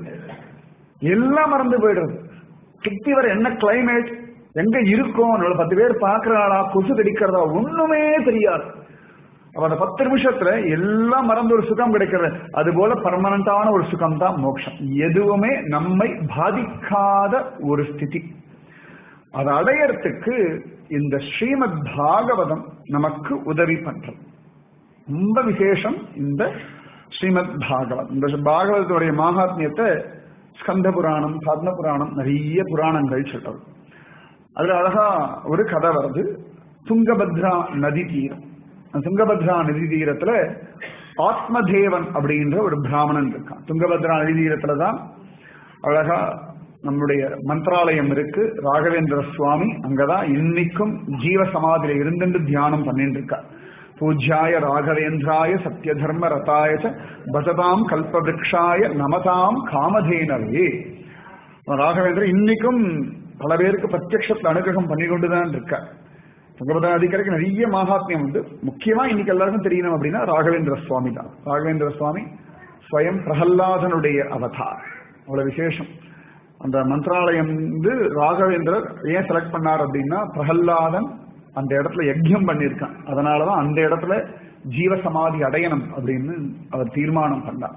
எல்லாம் மறந்து போயிடுறது. சுத்தி வர என்ன கிளைமேட், எங்க இருக்கும், நம்மள 10 பேர் பாக்குறாளா, கொசு கடிக்கிறதா, ஒண்ணுமே தெரியாது. அப்ப அந்த 10 நிமிஷத்துல எல்லாம் மறந்து ஒரு சுகம் கிடைக்கிறது. அது போல பர்மனண்டான ஒரு சுகம் தான் மோட்சம். எதுவுமே நம்மை பாதிக்காத ஒரு ஸ்திதி. அதை அடையறதுக்கு இந்த ஸ்ரீமத் பாகவதம் நமக்கு உதவி பண்றது. ரொம்ப விசேஷம் இந்த ஸ்ரீமத் பாகவதம். இந்த பாகவதத்துடைய மகாத்மியத்தை ஸ்கந்த புராணம், பத்ம புராணம், நிறைய புராணங்கள் சொல்றது. அதுல அழகா ஒரு கதை வருது. துங்கபத்ரா நதி தீரம். துங்கபத்ரா நதி தீரத்துல ஆத்மதேவன் அப்படின்ற ஒரு பிராமணன் இருக்கான். துங்கபத்ரா நதி தீரத்துலதான் அழகா நம்முடைய மந்திராலயம் இருக்கு. ராகவேந்திர சுவாமி அங்கதான் இன்னைக்கும் ஜீவ சமாதியில இருந்து தியானம் பண்ணிட்டு இருக்கார். பூஜ்யாய ராகவேந்திராய சத்ய தர்ம ரதாய பஜதாம் கல்பவிருக்ஷாய நமதாம் காமதேனவே. ராகவேந்திரன் இன்னைக்கும் பல பேருக்கு பிரத்யக்ஷத்துல அனுகிரகம் பண்ணி கொண்டுதான் இருக்கார். துங்கபத்ரா நதிக்கரைக்கு நிறைய மகாத்மியம் உண்டு. முக்கியமா இன்னைக்கு எல்லாருக்கும் தெரியணும் அப்படின்னா ராகவேந்திர சுவாமி தான். ராகவேந்திர சுவாமி ஸ்வயம் பிரகல்லாதனுடைய அவதார். அவ்வளவு விசேஷம். அந்த மந்திராலயம் வந்து ராகவேந்திரர் ஏன் செலக்ட் பண்ணார் அப்படின்னா, பிரகல்லாதன் அந்த இடத்துல யஜ்யம் பண்ணியிருக்கான். அதனாலதான் அந்த இடத்துல ஜீவசமாதி அடையணும் அப்படின்னு அவர் தீர்மானம் பண்ணார்.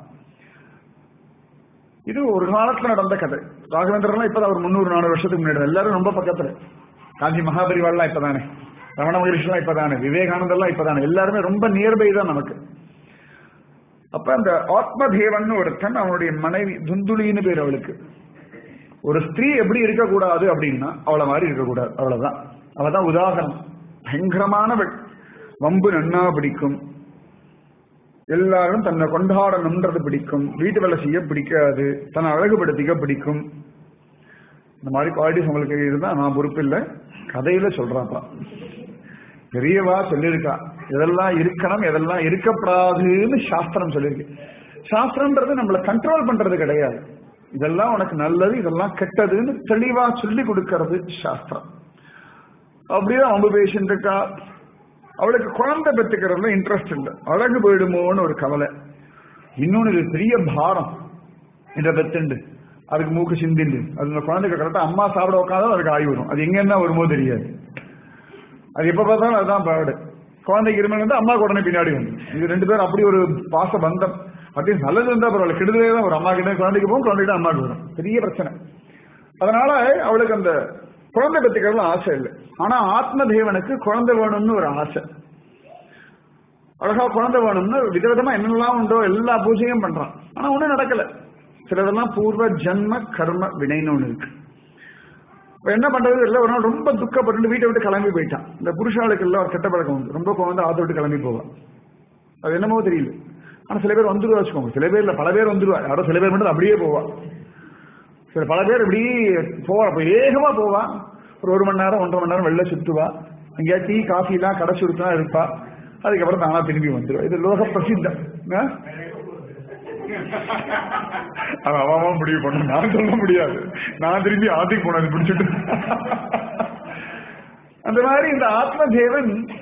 இது ஒரு காலத்துல நடந்த கதை. ராகவேந்திரர்லாம் இப்பதான் ஒரு 300-400 வருஷத்துக்கு முன்னாடி. எல்லாரும் ரொம்ப பக்கத்துல. காஞ்சி மகாபரிவாள்லாம் இப்பதானே, ரமண மகரிஷிலாம் இப்பதானே, விவேகானந்தர்லாம் இப்பதானே, எல்லாருமே ரொம்ப நியர்பை தான் நமக்கு. அப்ப அந்த ஆத்மதேவன் ஒருத்தன், அவனுடைய மனைவி துந்துலின்னு பேர் அவளுக்கு. ஒரு ஸ்திரீ எப்படி இருக்கக்கூடாது அப்படின்னா அவளை மாதிரி இருக்கக்கூடாது, அவ்வளவுதான். அவதான் உதாரணம். பயங்கரமானவள். வம்பு நன்னா பிடிக்கும், எல்லாரும் தன்னை கொண்டாடணும்ன்றது பிடிக்கும், வீட்டு வேலை செய்ய பிடிக்காது, தன்னை அழகுபடுத்திக்க பிடிக்கும். இந்த மாதிரி குவாலிட்டிஸ் உங்களுக்கு இருந்தா நான் பொறுப்பு இல்லை, கதையில சொல்றாப்பா, பெரியவா சொல்லியிருக்கா. இதெல்லாம் இருக்கணும், இதெல்லாம் இருக்கப்படாதுன்னு சாஸ்திரம் சொல்லியிருக்கு. சாஸ்திரம்ன்றது நம்மளை கண்ட்ரோல் பண்றது கிடையாது. இதெல்லாம் உனக்கு நல்லது, இதெல்லாம் கெட்டதுன்னு தெளிவா சொல்லி கொடுக்கறது சாஸ்திரம். அப்படியே அவங்க பேசிட்டு இருக்கா. அவளுக்கு குழந்தை பெற்றுக்கிறதுல இன்ட்ரெஸ்ட் இல்லை, அழகு போயிடுமோன்னு ஒரு கவலை. இன்னொன்னு இது பெரிய பாரம். இதை பெத்துண்டு அதுக்கு மூக்கு சிந்திண்டு அது இந்த குழந்தைக்கு கரெக்டா அம்மா சாப்பிட உட்காந்தாலும் அதுக்கு ஆகி வரும். அது எங்கன்னா வருமோ தெரியாது. அது எப்ப பார்த்தாலும் அதுதான் பாடு. குழந்தைக்கு இருமல் வந்து அம்மா உடனே பின்னாடி வந்து இது 2 பேரும் அப்படி ஒரு பாச பந்தம். அப்படி நல்லது இருந்தா பரவாயில்ல, கெடுதலே தான் ஒரு அம்மா கிட்ட குழந்தைக்கு போகும், குழந்தைகிட்ட அம்மாவுக்கு வரும். பெரிய பிரச்சனை. அதனால அவளுக்கு அந்த குழந்தை பெற்றுக்கிறதுல ஆசை இல்லை. ஆனா ஆத்மதேவனுக்கு குழந்தை வேணும்னு ஒரு ஆசை. அழகா குழந்தை வேணும்னு விதவிதமா என்னெல்லாம் உண்டோ எல்லா பூஜையும் பண்றான். ஆனா ஒண்ணும் நடக்கல. சிலதெல்லாம் பூர்வ ஜன்ம கர்ம வினைன்னு ஒண்ணு இருக்கு. என்ன பண்றது இல்லை. ஒரு நாள் ரொம்ப துக்கப்பட்டு வீட்டை விட்டு கிளம்பி போயிட்டான். இந்த புருஷாளுக்கு எல்லாம் ஒரு கெட்ட பழக்கம் உண்டு. ரொம்ப வந்து ஆத்த விட்டு கிளம்பி போவான். அது என்னமோ தெரியல. ஆனா சில பேர் வந்துருவா வச்சுக்கோங்க. சில பேர் இல்ல, பல பேர் வந்துருவா. யாரோ சில பேர் மட்டும் அப்படியே போவா. சில பல பேர் இப்படி போவா, வேகமா போவா. ஒரு 1 மணி நேரம் 1.5 மணி நேரம் வெளில சுத்துவா. எங்கேயா டீ காஃபி எல்லாம் கடை சுருத்தா இருப்பா. அதுக்கப்புறம் தானா திரும்பி வந்துருவா. இது லோக பிரசித்தம். அவன் முடிவு பண்ண, நான் சொல்ல முடியாது. நான் திரும்பி ஆத்துக்கு போனது பிடிச்சிட்டு. அந்த மாதிரி இந்த ஆத்மதேவன்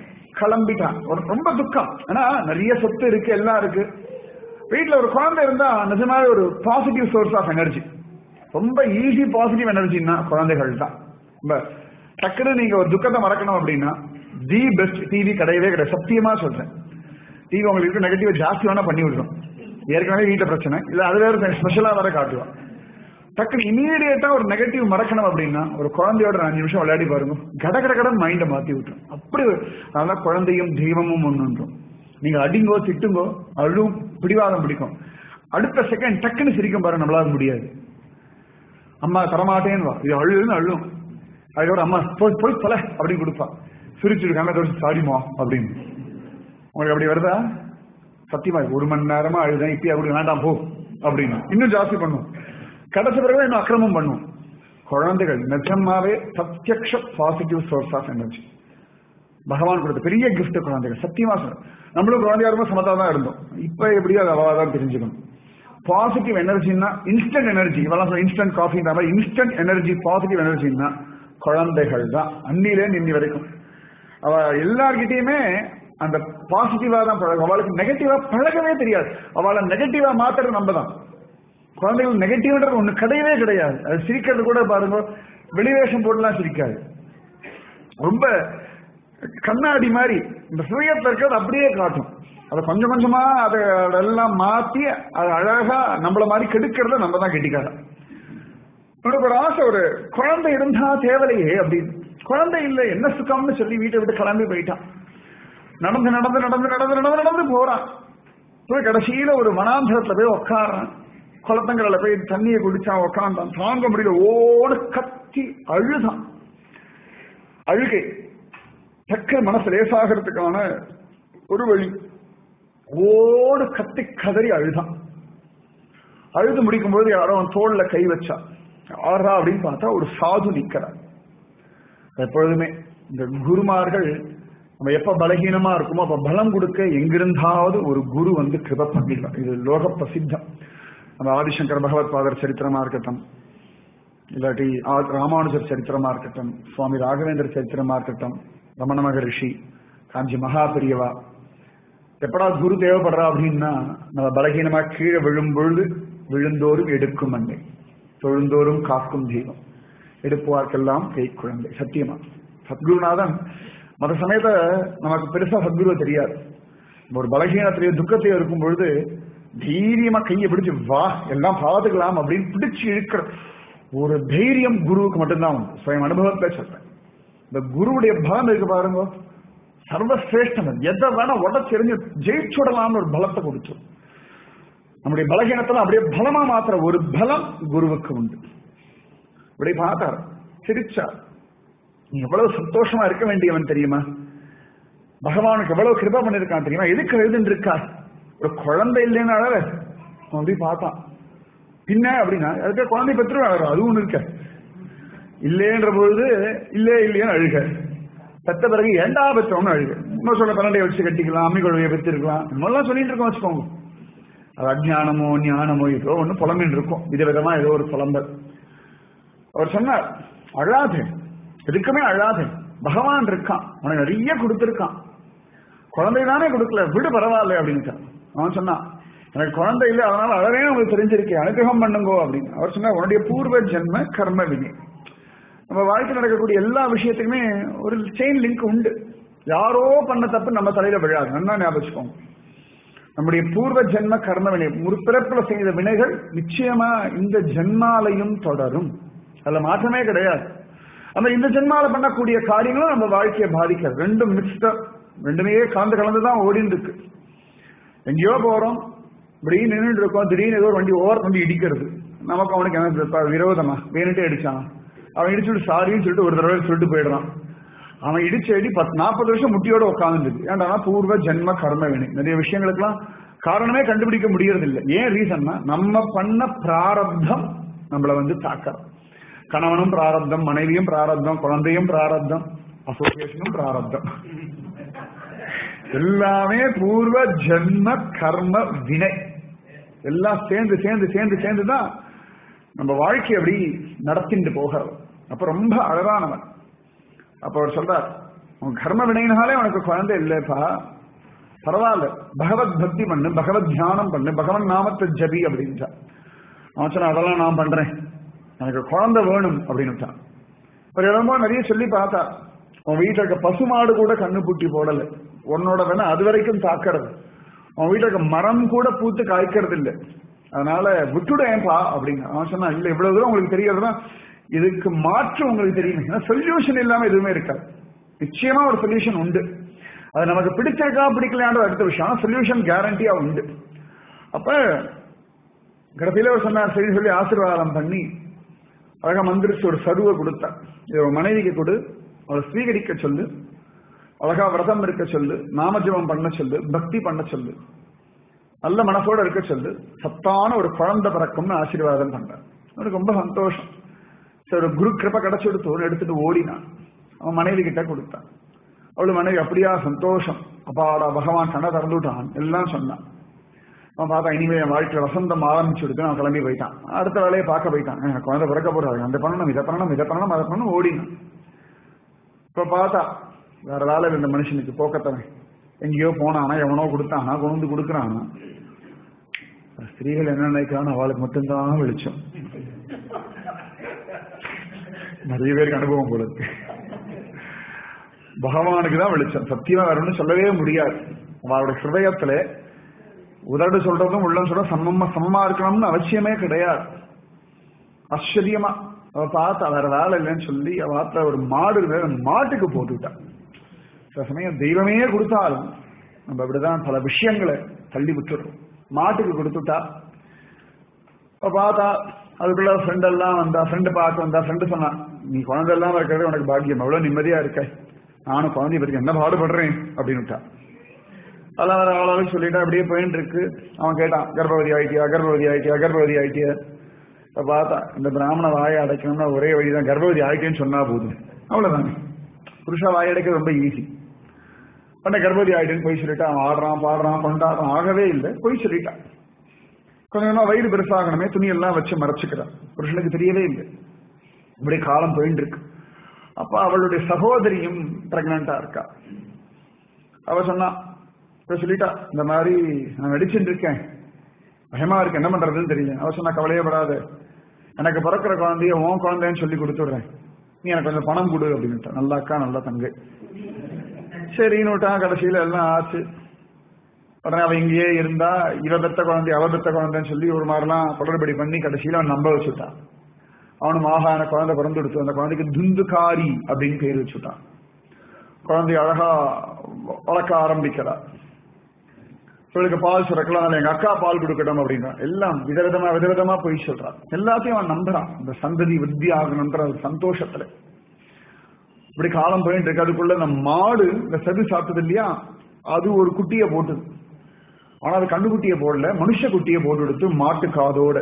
கிளம்பிட்டான். ரொம்ப துக்கம். ஆனா நிறைய சொத்து இருக்கு, எல்லாம் இருக்கு. வீட்டுல ஒரு குழந்தை இருந்தா நிஜமாவே ஒரு பாசிட்டிவ் சோர்ஸ் ஆஃப் எனர்ஜி. ரொம்ப ஈஸி பாசிட்டிவ் எனர்ஜின்னா குழந்தைகள் தான். ரொம்ப டக்குன்னு நீங்க ஒரு துக்கத்தை மறக்கணும் அப்படின்னா தி பெஸ்ட் டிவி கிடையவே கிடையாது. சத்தியமா சொல்றேன். டிவி உங்களுக்கு நெகட்டிவ் ஜாஸ்தி வேணா பண்ணி விடுறோம். ஏற்கனவே வீட்டுல பிரச்சனை இல்ல, அது வேற ஸ்பெஷலா வேற காட்டுவான். டக்குன்னு இமீடியட்டா ஒரு நெகட்டிவ் மறக்கணும் அப்படின்னா ஒரு குழந்தையோட 5 நிமிஷம் விளையாடி பாருங்க, கடகடகடன் மைண்டை மாத்தி விட்டுரும். அப்படி அதனால குழந்தையும் தெய்வமும் ஒன்றுன்றோம். நீங்க அடிங்கோ திட்டுங்கோ அழும் பிடிவாதம் பிடிக்கும், அடுத்த செகண்ட் டக்குன்னு சிரிக்கும் பாருங்க, நம்மளால முடியாது. அம்மா தரமாட்டேன்னு வா, இது அழுன்னு அழும். அதோட அம்மா போய் போய் பல அப்படின்னு கொடுப்பா, சிரிச்சுருக்காங்க சாரிமா அப்படின்னு. உங்களுக்கு அப்படி வருதா? சத்தியமா 1 மணி நேரமா அழுதேன், இப்பயா அப்படி வேண்டாம் போ அப்படின்னு இன்னும் ஜாஸ்தி பண்ணும். கடைசி பிறகு இன்னும் அக்கிரமம் பண்ணும். குழந்தைகள் நிஜமாவே சத்தியக்ஷ பாசிட்டிவ் சோர்ஸ் ஆஃப் எனர்ஜி. பகவான் கொடுத்த பெரிய கிஃப்ட் குழந்தைகள். சத்தியமா சொல்றேன். நம்மளும் குழந்தையா இருக்கும் சமத்தா தான் இருந்தோம். இப்ப எப்படியோ அது அவாதான் தெரிஞ்சுக்கணும். பாசிட்டிவ் எனர்ஜின்னா இன்ஸ்டன்ட் எனர்ஜி. இவெல்லாம் instant coffee instant energy, positive எனர்ஜின்னா குழந்தைகள் தான். அன்னிலே நின்று வரைக்கும் அவ எல்லார்கிட்டயுமே அந்த பாசிட்டிவா தான் பழகும். அவளுக்கு நெகட்டிவா பழகவே தெரியாது. அவளை நெகட்டிவா மாத்துறது நம்ம தான். குழந்தைகள் நெகட்டிவ்ன்றது ஒண்ணு கிடையவே கிடையாது. அது சிரிக்கிறது கூட பாருங்க, வெளிவேஷம் போட்டுலாம் சிரிக்காது. ரொம்ப கண்ணாடி மாதிரி இந்த சுயத்துல இருக்கிறது அப்படியே காட்டும். அதை கொஞ்சம் கொஞ்சமா அதெல்லாம் மாத்தி அது அழகா நம்மள மாதிரி கெடுக்கிறத நம்ம தான் கெட்டிக்காத. உனக்கு ஒரு ஆசை, ஒரு குழந்தை இருந்தா தேவலையே அப்படின்னு. குழந்தை இல்லை என்ன சுகம்னு சொல்லி வீட்டை விட்டு கிளம்பி போயிட்டான். நடந்து நடந்து நடந்து நடந்து நடந்து நடந்து போறான். போய் கடைசியில ஒரு வனாந்தரத்துல போய் உட்காரான். குளத்தங்கரையில போய் தண்ணியை குடிச்சான், உட்காந்தான். தாங்க முடியல, ஓடு கத்தி அழுதான். அழுகை தக்க மனசு லேசாகிறதுக்கான ஒரு வழி. ஓடு கத்தி கதறி அழுதான். அழுது முடிக்கும் போது யாரோ அவன் தோல்ல கை வச்சா. ஆறா அப்படின்னு பார்த்தா ஒரு சாது நிக்கிறார். எப்பொழுதுமே இந்த குருமார்கள் நம்ம எப்ப பலகீனமா இருக்குமோ அப்ப பலம் கொடுக்க எங்கிருந்தாவது ஒரு குரு வந்து கிருப பண்ணிடலாம். இது லோக பிரசித்தம். நம்ம ஆதிசங்கர பகவத் பாதர் சரித்திரமா இருக்கட்டும், இல்லாட்டி ராமானுஜர் சரித்திரமா இருக்கட்டும், சுவாமி ராகவேந்திர சரித்திரமா இருக்கட்டும், ரமண மகரிஷி, காஞ்சி மகா பெரியவா, எப்படா குரு தேவைப்படுறா அப்படின்னா நம்ம பலகீனமா கீழே விழும் பொழுது விழுந்தோறும் எடுக்கும் அன்னை, தொழுந்தோறும் காக்கும் தெய்வம், எடுப்புவார்க்கெல்லாம் கை குழந்தை. சத்தியமா சத்குருநாதன் மற்ற சமயத்தை நமக்கு பெருசா சத்குருவை தெரியாது. ஒரு பலகீனத்திலேயே துக்கத்தையோ இருக்கும் பொழுது தைரியமா கையை பிடிச்சு வா எல்லாம் பார்த்துக்கலாம் அப்படின்னு பிடிச்சு இழுக்கிற ஒரு தைரியம் குருவுக்கு மட்டும்தான் உண்டு. சுயம் அனுபவத்தை சொல்றேன். இந்த குருவுடைய பலம் இருக்கு பாருங்க, சர்வசிரேஷ்டம். எதை வேணா உடச்செறிஞ்சு ஜெயிச்சுடலாம்னு ஒரு பலத்தை கொடுத்து நம்முடைய பலகீனத்துல அப்படியே பலமா மாத்திர ஒரு பலம் குருவுக்கு உண்டு. இப்படி பார்த்தார், சிரிச்சார். நீ எவ்வளவு சந்தோஷமா இருக்க வேண்டியவன் தெரியுமா? பகவானுக்கு எவ்வளவு கிருபா பண்ணிருக்கான் தெரியுமா? எதுக்கு எழுதுன்னு இருக்கா? ஒரு குழந்தை இல்லைன்னு அழற அப்படி பார்த்தான். பின்ன அப்படின்னா அதுக்கு குழந்தை பெற்று அழற, அது ஒண்ணு இருக்க இல்லைன்ற பொழுது இல்லே இல்லைன்னு அழுக. பெத்த பிறகு ஏண்டா பெற்றவனு அழுக. இன்னும் சொல்ல 12 வச்சு கட்டிக்கலாம், அம்மி குழந்தைய பெற்றிருக்கலாம், நம்மளாம் சொல்லிட்டு இருக்கோம் வச்சுக்கோங்க. அது அஜ்ஞானமோ ஞானமோ ஏதோ ஒண்ணு புலம்பின்னு இருக்கும், விதவிதமா ஏதோ ஒரு புலம்பல். அவர் சொன்னார், அழாதே, எதுக்குமே அழாதே, பகவான் இருக்கான், உனக்கு நிறைய கொடுத்திருக்கான், குழந்தை தானே கொடுக்கல, விடு பரவாயில்ல அப்படின்னு. அவன் சொன்னான், எனக்கு குழந்தை இல்லை அதனால அழகே உங்களுக்கு தெரிஞ்சிருக்கேன், அனுகிரகம் பண்ணுங்கோ அப்படின்னு. அவர் சொன்னார், உன்னுடைய பூர்வ ஜென்ம கர்ம வினை. நம்ம வாழ்க்கை நடக்கக்கூடிய எல்லா விஷயத்துக்குமே ஒரு செயின் லிங்க் உண்டு. யாரோ பண்ண தப்பு நம்ம தலையில விழாது, நல்லா ஞாபகம் வச்சுக்கோங்க. நம்முடைய பூர்வ ஜென்ம கர்ம வினை, முற்பிறப்புல செய்த வினைகள் நிச்சயமா இந்த ஜென்மாலையும் தொடரும், அதுல மாற்றமே கிடையாது. அந்த இந்த ஜென்மால பண்ணக்கூடிய காரியங்களும் நம்ம வாழ்க்கையை பாதிக்கிறது. ரெண்டும் மிக்ஸ்டா, ரெண்டுமே கலந்துதான் ஓடின்னு இருக்கு. எங்கேயோ போறோம், இப்படி நின்றுட்டு இருக்கோம், திடீர்னு ஏதோ ஒரு வண்டி ஓவர் வண்டி இடிக்கிறது. நமக்கு அவனுக்கு என்ன விரோதமா வேணுட்டே அடிச்சான். அவன் இடிச்சுட்டு சாரின்னு சொல்லிட்டு ஒரு தடவை சொல்லிட்டு போயிடுறான். அவன் இடிச்சு அடி 40 வருஷம் முட்டியோட உட்காந்துருக்கு. ஏன்டா பூர்வ ஜென்ம கர்ம வினை. நிறைய விஷயங்களுக்கெல்லாம் காரணமே கண்டுபிடிக்க முடியறது இல்லை. ஏன் ரீசன்னா நம்ம பண்ண பிராரப்தம் நம்மள வந்து தாக்கலாம். கணவனும் பிராரப்தம், மனைவியும் பிராரப்தம், குழந்தையும் பிராரப்தம், அசோசியேஷனும் பிராரப்தம், எல்லாமே பூர்வ ஜென்ம கர்ம வினை. எல்லாம் சேர்ந்து சேர்ந்து சேர்ந்து சேர்ந்துதான் நம்ம வாழ்க்கை அப்படி நடத்திட்டு போகிறது. அப்ப ரொம்ப அழகானவன். அப்ப அவர் சொல்றார், உன் கர்ம வினையினாலே உனக்கு குழந்தை இல்லப்பா, பரவாயில்ல, பகவத் பக்தி பண்ணு, பகவத் தியானம் பண்ணு, பகவன் நாமத்தை ஜபி அப்படின்ட்டா. அவன் சொன்ன அதெல்லாம் நான் பண்றேன், எனக்கு குழந்தை வேணும் அப்படின்னுட்டான். ஒரு இடமா நிறைய சொல்லி பார்த்தா, உன் வீட்டுல இருக்க பசுமாடு கூட கண்ணு பூட்டி போடல, உன்னோட வேணா அது வரைக்கும் தாக்கிறது, உன் வீட்டுல இருக்க மரம் கூட பூத்து காய்க்கிறது இல்லை, அதனால விட்டுடேன்பா அப்படின்னு. அவன் சொன்னா இல்ல, இவ்வளவு தூரம் உங்களுக்கு தெரியறதுன்னா இதுக்கு மாற்று உங்களுக்கு தெரியும். சொல்யூஷன் இல்லாம எதுவுமே இருக்காது. நிச்சயமா ஒரு சொல்யூஷன் உண்டு. அது நமக்கு பிடிச்சிருக்கா பிடிக்கலான்ற அடுத்த விஷயம், ஆனா சொல்யூஷன் கேரண்டியா உண்டு. அப்ப கடைசியில ஒரு சொன்னார், சரி சொல்லி ஆசீர்வாதம் பண்ணி அழகா மந்திரிச்சு ஒரு சருவை கொடுத்தா. இதை மனைவிக்கு கொடு, அவளை ஸ்வீகரிக்க சொல்லு, அழகா விரதம் இருக்க சொல்லு, நாமஜபம் பண்ண சொல்லு, பக்தி பண்ண சொல்லு, நல்ல மனசோட இருக்க சொல்லு, சத்தான ஒரு குழந்தை பிறக்கும்னு ஆசீர்வாதம் பண்றான். அவனுக்கு ரொம்ப சந்தோஷம். சரி, ஒரு குரு கிருப்பை கிடைச்சு எடுத்துட்டு ஓடினான். அவன் மனைவி கிட்ட கொடுத்தான். அவளு மனைவி அப்படியா சந்தோஷம், அப்பாடா பகவான் கண்ணை திறந்துட்டான் எல்லாம் சொன்னான். அவன் பார்த்தா இனிமே என் வாழ்க்கையில வசந்தம் ஆரம்பிச்சு கொடுத்து அவன் கிளம்பி போயிட்டான். அடுத்த வேலையை பார்க்க போயிட்டான். எனக்கு குழந்தை பிறக்க போறாரு, அந்த பண்ணணும், இதை பண்ணணும், இதை பண்ணணும், அதை பண்ணணும், ஓடினான். இப்ப பார்த்தா வேற வேலை இந்த மனுஷனுக்கு போக்கத்தவன் எங்கேயோ போனானா, எவனோ கொடுத்தானா, கொண்டு வந்து கொடுக்குறானா. ஸ்திரீகள் என்ன நினைக்கிறான்னு அவளுக்கு மட்டும்தான் வெளிச்சம். நிறைய பேருக்கு அனுபவம் போல இருக்கு. பகவானுக்கு தான் வெளிச்சம், சத்தியமா வேற சொல்லவே முடியாது. அவளுடைய ஹிருதயத்துல உதடு சொல்றதும் உள்ளம் சொல்றதும் சமமா இருக்கணும்னு அவசியமே கிடையாது. ஆச்சரியமா அவ பார்த்தா வேற வேலை இல்லைன்னு சொல்லி அவ ஒரு மாடு மாட்டுக்கு போட்டுவிட்டான். சில சமயம் தெய்வமே கொடுத்தாலும் நம்ம அப்படிதான் பல விஷயங்களை தள்ளி விட்டுறோம். மாட்டுக்கு கொடுத்துட்டா. பார்த்தா அதுக்குள்ள ஃப்ரெண்ட் எல்லாம் வந்தா, ஃப்ரெண்டு பார்க்க வந்தா. ஃப்ரெண்டு சொன்னா, நீ குழந்தை எல்லாம் இருக்கிறது உனக்கு பாக்கியம், எவ்வளவு நிம்மதியா இருக்க, நானும் குழந்தைய பத்தி என்ன பாடுபடுறேன் அப்படின்னுட்டா. அதெல்லாம் வேற அவ்வளவு சொல்லிட்டா. அப்படியே போயிட்டு இருக்கு. அவன் கேட்டான், கர்ப்பவதி ஆயிட்டியா, கர்ப்பவதி ஆயிட்டியா, கர்ப்பவதி ஆயிட்டியா. இப்ப பார்த்தா இந்த பிராமண வாயை அடைக்கணும்னா ஒரே வழிதான், கர்ப்பவதி ஆயிட்டேன்னு சொன்னா போதும், அவ்வளவுதானே. புருஷா வாயை அடைக்கிறது ரொம்ப ஈஸி. உடனே கர்ப்பவதி ஆயிட்டேன்னு போய் சொல்லிட்டா. அவன் ஆடுறான், பாடுறான், கொண்டாடுறான், ஆகவே இல்லை, போய் சொல்லிட்டான். கொஞ்சமா வயிறு பெருசாகணுமே துணியெல்லாம் வச்சு மறைச்சுக்கிறான். புருஷனுக்கு தெரியவே இல்லை. இப்படி காலம் போயிட்டு இருக்கு. அப்ப அவளுடைய சகோதரியும் பிரெக்னண்டா இருக்கா. அவ சொன்னா, இப்ப சொல்லிட்டா, இந்த மாதிரி நான் நடிச்சுட்டு இருக்கேன், பயமா இருக்கு, என்ன பண்றதுன்னு தெரியல. அவ சொன்னா, கவலையப்படாத, எனக்கு பிறக்கிற குழந்தைய உன் குழந்தைன்னு சொல்லி கொடுத்துடுறேன், நீ எனக்கு கொஞ்சம் பணம் கொடு அப்படின்னுட்டா. நல்லா அக்கா, நல்லா தங்கை. சரின்னுட்டா. கடைசியில எல்லாம் ஆச்சு. உடனே அவ இங்கேயே இருந்தா, இவ பெத்த குழந்தை அவ பெத்த குழந்தைன்னு சொல்லி ஒரு மாதிரிலாம் குளறுபடி பண்ணி கடைசியில அவன் நம்ப வச்சுட்டான். அவனும் ஆகான குழந்தை பிறந்து கொடுத்து அந்த குழந்தைக்கு துந்துகாரி அப்படின்னு பேர் வச்சுட்டான். குழந்தை அழகா வளர்க்க ஆரம்பிக்கிறா. இவளுக்கு பால் சுரக்கலாம், எங்க அக்கா பால் கொடுக்கட்டும் அப்படின்னா. எல்லாம் விதவிதமா போய் சொல்றான். எல்லாத்தையும் அவன் நம்புறான். இந்த சந்ததி விருத்தி ஆகணும்ன்ற சந்தோஷத்துல இப்படி காலம் போயிட்டு இருக்கு. அதுக்குள்ள இந்த மாடு இந்த செது சாப்பிட்டது இல்லையா, அது ஒரு குட்டியை போட்டுது. ஆனா அது கண்ணுக்குட்டியை போடல, மனுஷ குட்டியை போட்டு எடுத்து மாட்டு காதோட.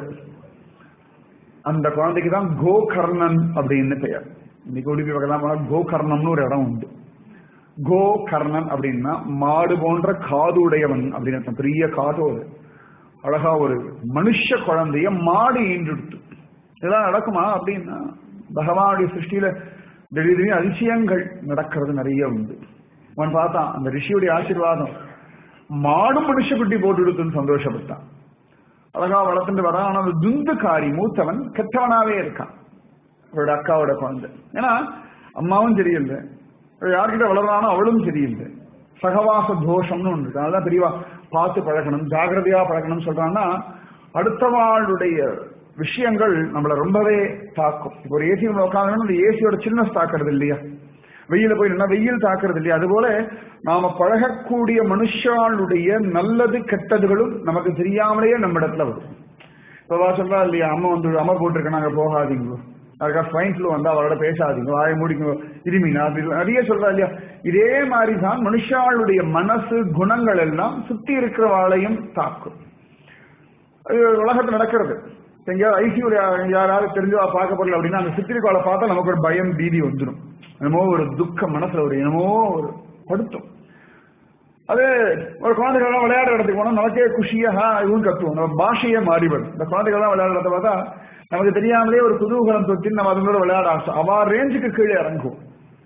அந்த குழந்தைக்கு தான் கோகர்ணன் அப்படின்னு பெயர். இன்னைக்கு உடுப்பி பக்கம் போனா கோகர்ணம்னு ஒரு இடம் உண்டு. கோகர்ணன் அப்படின்னா மாடு போன்ற காதுடையவன் அப்படின்னு, பெரிய காதோடு அழகா ஒரு மனுஷ குழந்தைய மாடு ஈன்றெடுத்து. இதெல்லாம் நடக்குமா அப்படின்னா, பகவானுடைய சிருஷ்டியில திடீர்னு அதிசயங்கள் நடக்கிறது நிறைய உண்டு. அவன் பார்த்தான், அந்த ரிஷியுடைய ஆசீர்வாதம், மாடும் மனுஷ குட்டி போட்டு எடுத்துன்னு சந்தோஷப்பட்டான். அழகா வளர்த்துட்டு வரான். ஆனா அந்த துந்துகாரி மூத்தவன் கெட்டவனாவே இருக்கான். அவரோட அக்காவோட குழந்தை. ஏன்னா அம்மாவும் சரியில்லை, யார்கிட்ட வளர்றானோ அவளும் சரியில்லை. சகவாச தோஷம்னு ஒன்று இருக்கு. அதெல்லாம் பெரியவா பார்த்து பழகணும், ஜாகிரதையா பழகணும்னு சொல்றான்னா, அடுத்தவாளுடைய விஷயங்கள் நம்மள ரொம்பவே தாக்கும். இப்போ ஒரு ஏசி உட்காந்து அந்த ஏசியோட சின்னஸ் தாக்குறது இல்லையா, வெயில போய் நின்னா வெயில் தாக்குறது இல்லையா, அதுபோல நாம பழகக்கூடிய மனுஷாளுடைய நல்லது கெட்டதுகளும் நமக்கு தெரியாமலேயே நம்ம இடத்துல வரும். இப்பவா சொல்றா இல்லையா, அம்மா போட்டிருக்க நாங்க போகாதீங்க, அதுக்காக ஸ்வைன் ஃப்ளூ வந்தா அவரோட பேசாதீங்க, வாயை மூடிங்க, இருமினா நிறைய சொல்றா இல்லையா. இதே மாதிரிதான் மனுஷாளுடைய மனசு குணங்கள் எல்லாம் சுத்தி இருக்கிறவாளையும் தாக்கும். உலகத்தில் நடக்கிறது. எங்கேயாவது ஐசியூல யாராவது தெரிஞ்சவா பார்க்க போடல அப்படின்னா, அந்த சித்திரிக்காலை பார்த்தா நமக்கு ஒரு பயம் பீதி வந்துடும். என்னமோ ஒரு துக்கம் மனசுல ஒரு என்னமோ ஒரு படுத்தும். அது ஒரு குழந்தைகள்லாம் விளையாடுற இடத்துக்கு போனா நமக்கே குஷியா இதுவும் கத்துவோம், நம்ம பாஷையே மாறிவிடும். இந்த குழந்தைகள்லாம் விளையாடுறத பார்த்தா நமக்கு தெரியாமலே ஒரு குதூகலம் தொட்டி நம்ம அதனோட விளையாட ஆசை. அவ ரேஞ்சுக்கு கீழே இறங்குவோம்.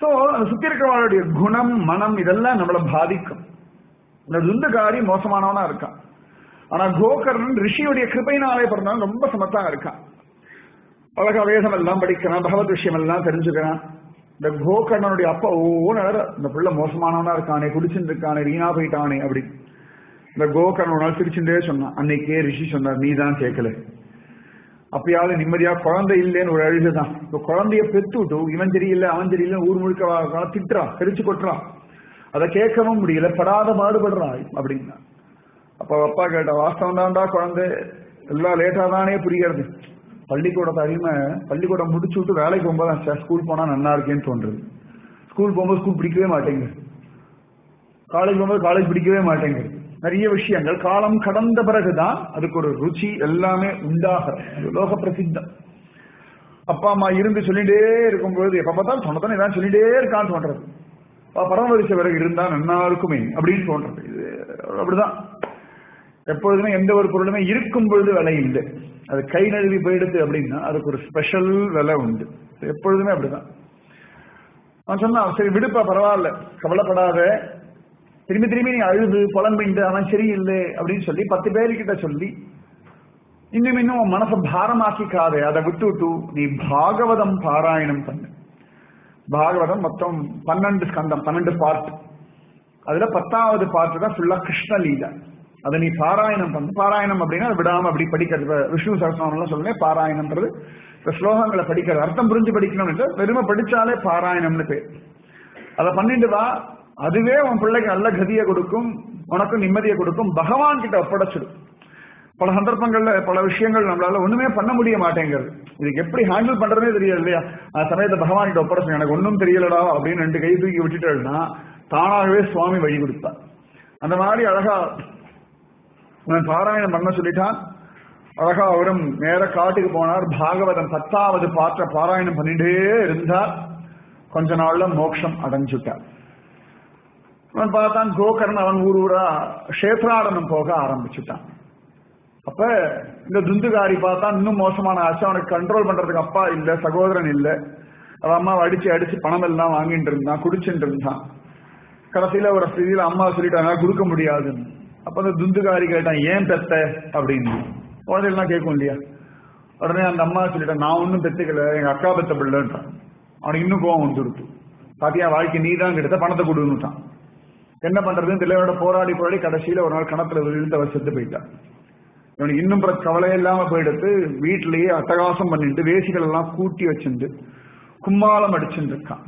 சோ அந்த சுத்தி இருக்கிறவங்களுடைய குணம் மனம் இதெல்லாம் நம்மளை பாதிக்கும். இந்த துந்துகாரி மோசமானவனா இருக்கான். ஆனா கோகர்ணன் ரிஷியுடைய கிருபையினாலே பிறந்தவன் ரொம்ப சமத்தா இருக்கான். அழகா வேதம் எல்லாம் படிக்கிறான், பகவத் விஷயம் எல்லாம் தெரிஞ்சுக்கிறான். இந்த கோகர்ணனுடைய அப்பா இந்த பிள்ளை மோசமானவனா இருக்கானே, குடிச்சுட்டு இருக்கானே, வீணா போயிட்டானே அப்படி. இந்த கோகர்ணன் சிரிச்சுட்டே சொன்னான். அன்னைக்கே ரிஷி சொன்னார், நீ தான் கேட்கல. அப்பயாவது நிம்மதியா குழந்தை இல்லைன்னு ஒரு அழுதுதான். இப்ப குழந்தைய பெத்துட்டு இவன் தெரியல அவன் தெரியல ஊர் முழுக்க திட்டுறான், கரிச்சு கொட்டுறான். அதை கேட்கவும் முடியல, படாத பாடுபடுறான் அப்படின்னா. அப்ப அப்பா கேட்ட, வாஸ்தவம் தான்டா குழந்தை, எல்லாம் லேட்டா தானே புரியாது. பள்ளிக்கூடத்தை அறிமை பள்ளிக்கூடம் முடிச்சு விட்டு வேலைக்கு போகும்போது ஸ்கூல் போனா நல்லா இருக்கேன்னு தோன்றுது. ஸ்கூல் போகும்போது ஸ்கூல் பிடிக்கவே மாட்டேங்குது, காலேஜ் போகும்போது காலேஜ் பிடிக்கவே மாட்டேங்குது. நிறைய விஷயங்கள் காலம் கடந்த பிறகுதான் அதுக்கு ஒரு ருச்சி எல்லாமே உண்டாக லோக பிரசித்தம். அப்பா அம்மா இருந்து சொல்லிட்டே இருக்கும்போது எப்ப பார்த்தாலும் சொன்னதானே ஏதாவது சொல்லிட்டே இருக்கான்னு தோன்றது. பரமரிச பிறகு இருந்தா நன்னா இருக்குமே அப்படின்னு தோன்றது. இது அப்படிதான். எப்பொழுதுமே எந்த ஒரு பொருளுமே இருக்கும் பொழுது விலை இல்லை. அது கை நழுவி போயிடுது அப்படின்னா அதுக்கு ஒரு ஸ்பெஷல் விலை உண்டு. எப்பொழுதுமே அப்படிதான். அவன் சொன்னான், சரி விடுப்பா பரவாயில்ல, கவலைப்படாத, திரும்பி திரும்பி நீ அழுது புலம்பிண்டு அவன் சரியில்லை அப்படின்னு சொல்லி 10 பேர்கிட்ட சொல்லி இன்னும் மனசை பாரமாக்கிக்காதே, அதை விட்டு விட்டு நீ பாகவதம் பாராயணம் பண்ணு. பாகவதம் மொத்தம் 12 ஸ்கந்தம், 12 பார்ட். அதுல 10வது பார்ட் தான் ஃபுல்லா கிருஷ்ணலீலா. அதை நீ பாராயணம் பண்ணு. பாராயணம் அப்படின்னா விடாம அப்படி படிக்கிறது. விஷ்ணு சகஸ்ரநாமம் சொல்லுங்க, பாராயணம்ன்றது இப்ப ஸ்லோகங்களை படிக்கிறது, அர்த்தம் புரிஞ்சு படிக்கணும்னு வெறுமை படிச்சாலே பாராயணம்னு பேர். அதை பண்ணிட்டு வா, அதுவே உன் பிள்ளைக்கு நல்ல கதியை கொடுக்கும், உனக்கும் நிம்மதியை கொடுக்கும். பகவான் கிட்ட ஒப்படைச்சிடும். பல சந்தர்ப்பங்கள்ல பல விஷயங்கள் நம்மளால ஒண்ணுமே பண்ண முடிய மாட்டேங்கிறது. இதுக்கு எப்படி ஹேண்டில் பண்றதே தெரியல இல்லையா? அந்த சமயத்தை பகவான் கிட்ட ஒப்படைச்சு, எனக்கு ஒன்னும் தெரியலடா அப்படின்னு 2 கை தூக்கி விட்டுட்டேன்னா தானாகவே சுவாமி வழி கொடுப்பார். அந்த மாதிரி அழகா அவன் பாராயணம் பண்ண சொல்லிட்டான். அழகா அவரும் நேர காட்டுக்கு போனார். பாகவதம் 10வது பாற்ற பாராயணம் பண்ணிட்டே இருந்தார். கொஞ்ச நாள்ல மோட்சம் அடைஞ்சுட்டார். அவன் பார்த்தான், கோகர்ணன் அவன் ஊரா கஷேத்ராடனம் போக ஆரம்பிச்சுட்டான். அப்ப இந்த துந்துகாரி பார்த்தான், இன்னும் மோசமான ஆச்சு. அவனுக்கு கண்ட்ரோல் பண்றதுக்கு அப்பா இல்ல, சகோதரன் இல்ல. அவன் அம்மாவை அடிச்சு பணம் எல்லாம் வாங்கிட்டு இருந்தான், குடிச்சுட்டு இருந்தான். கடைசியில ஒரு ஸ்திதியில அம்மா சொல்லிட்டாங்க கொடுக்க முடியாதுன்னு. அப்ப அந்த துந்துகாரி கேட்டான், ஏன் பெத்த அப்படின்னு. குழந்தைகள்லாம் கேட்கும் இல்லையா? உடனே அந்த அம்மா சொல்லிட்டான், நான் ஒன்னும் பெத்துக்கல, எங்க அக்கா பெத்த பிள்ளைன்றான். அவனுக்கு இன்னும் கோவம் வந்துடுத்து. பாத்தியா, வாழ்க்கை நீ தான் கிடைத்த, பணத்தை கொடுன்னுட்டான். என்ன பண்றதுன்னு தெரியல. போராடி கடைசியில ஒரு நாள் கணத்துல விழுந்து அவர் செத்து போயிட்டான். இவனுக்கு இன்னும் கவலை இல்லாம போயிடுத்து. வீட்டிலேயே அட்டகாசம் பண்ணிட்டு வேசிகள் எல்லாம் கூட்டி வச்சுட்டு கும்மாளம் அடிச்சுட்டு இருக்கான்.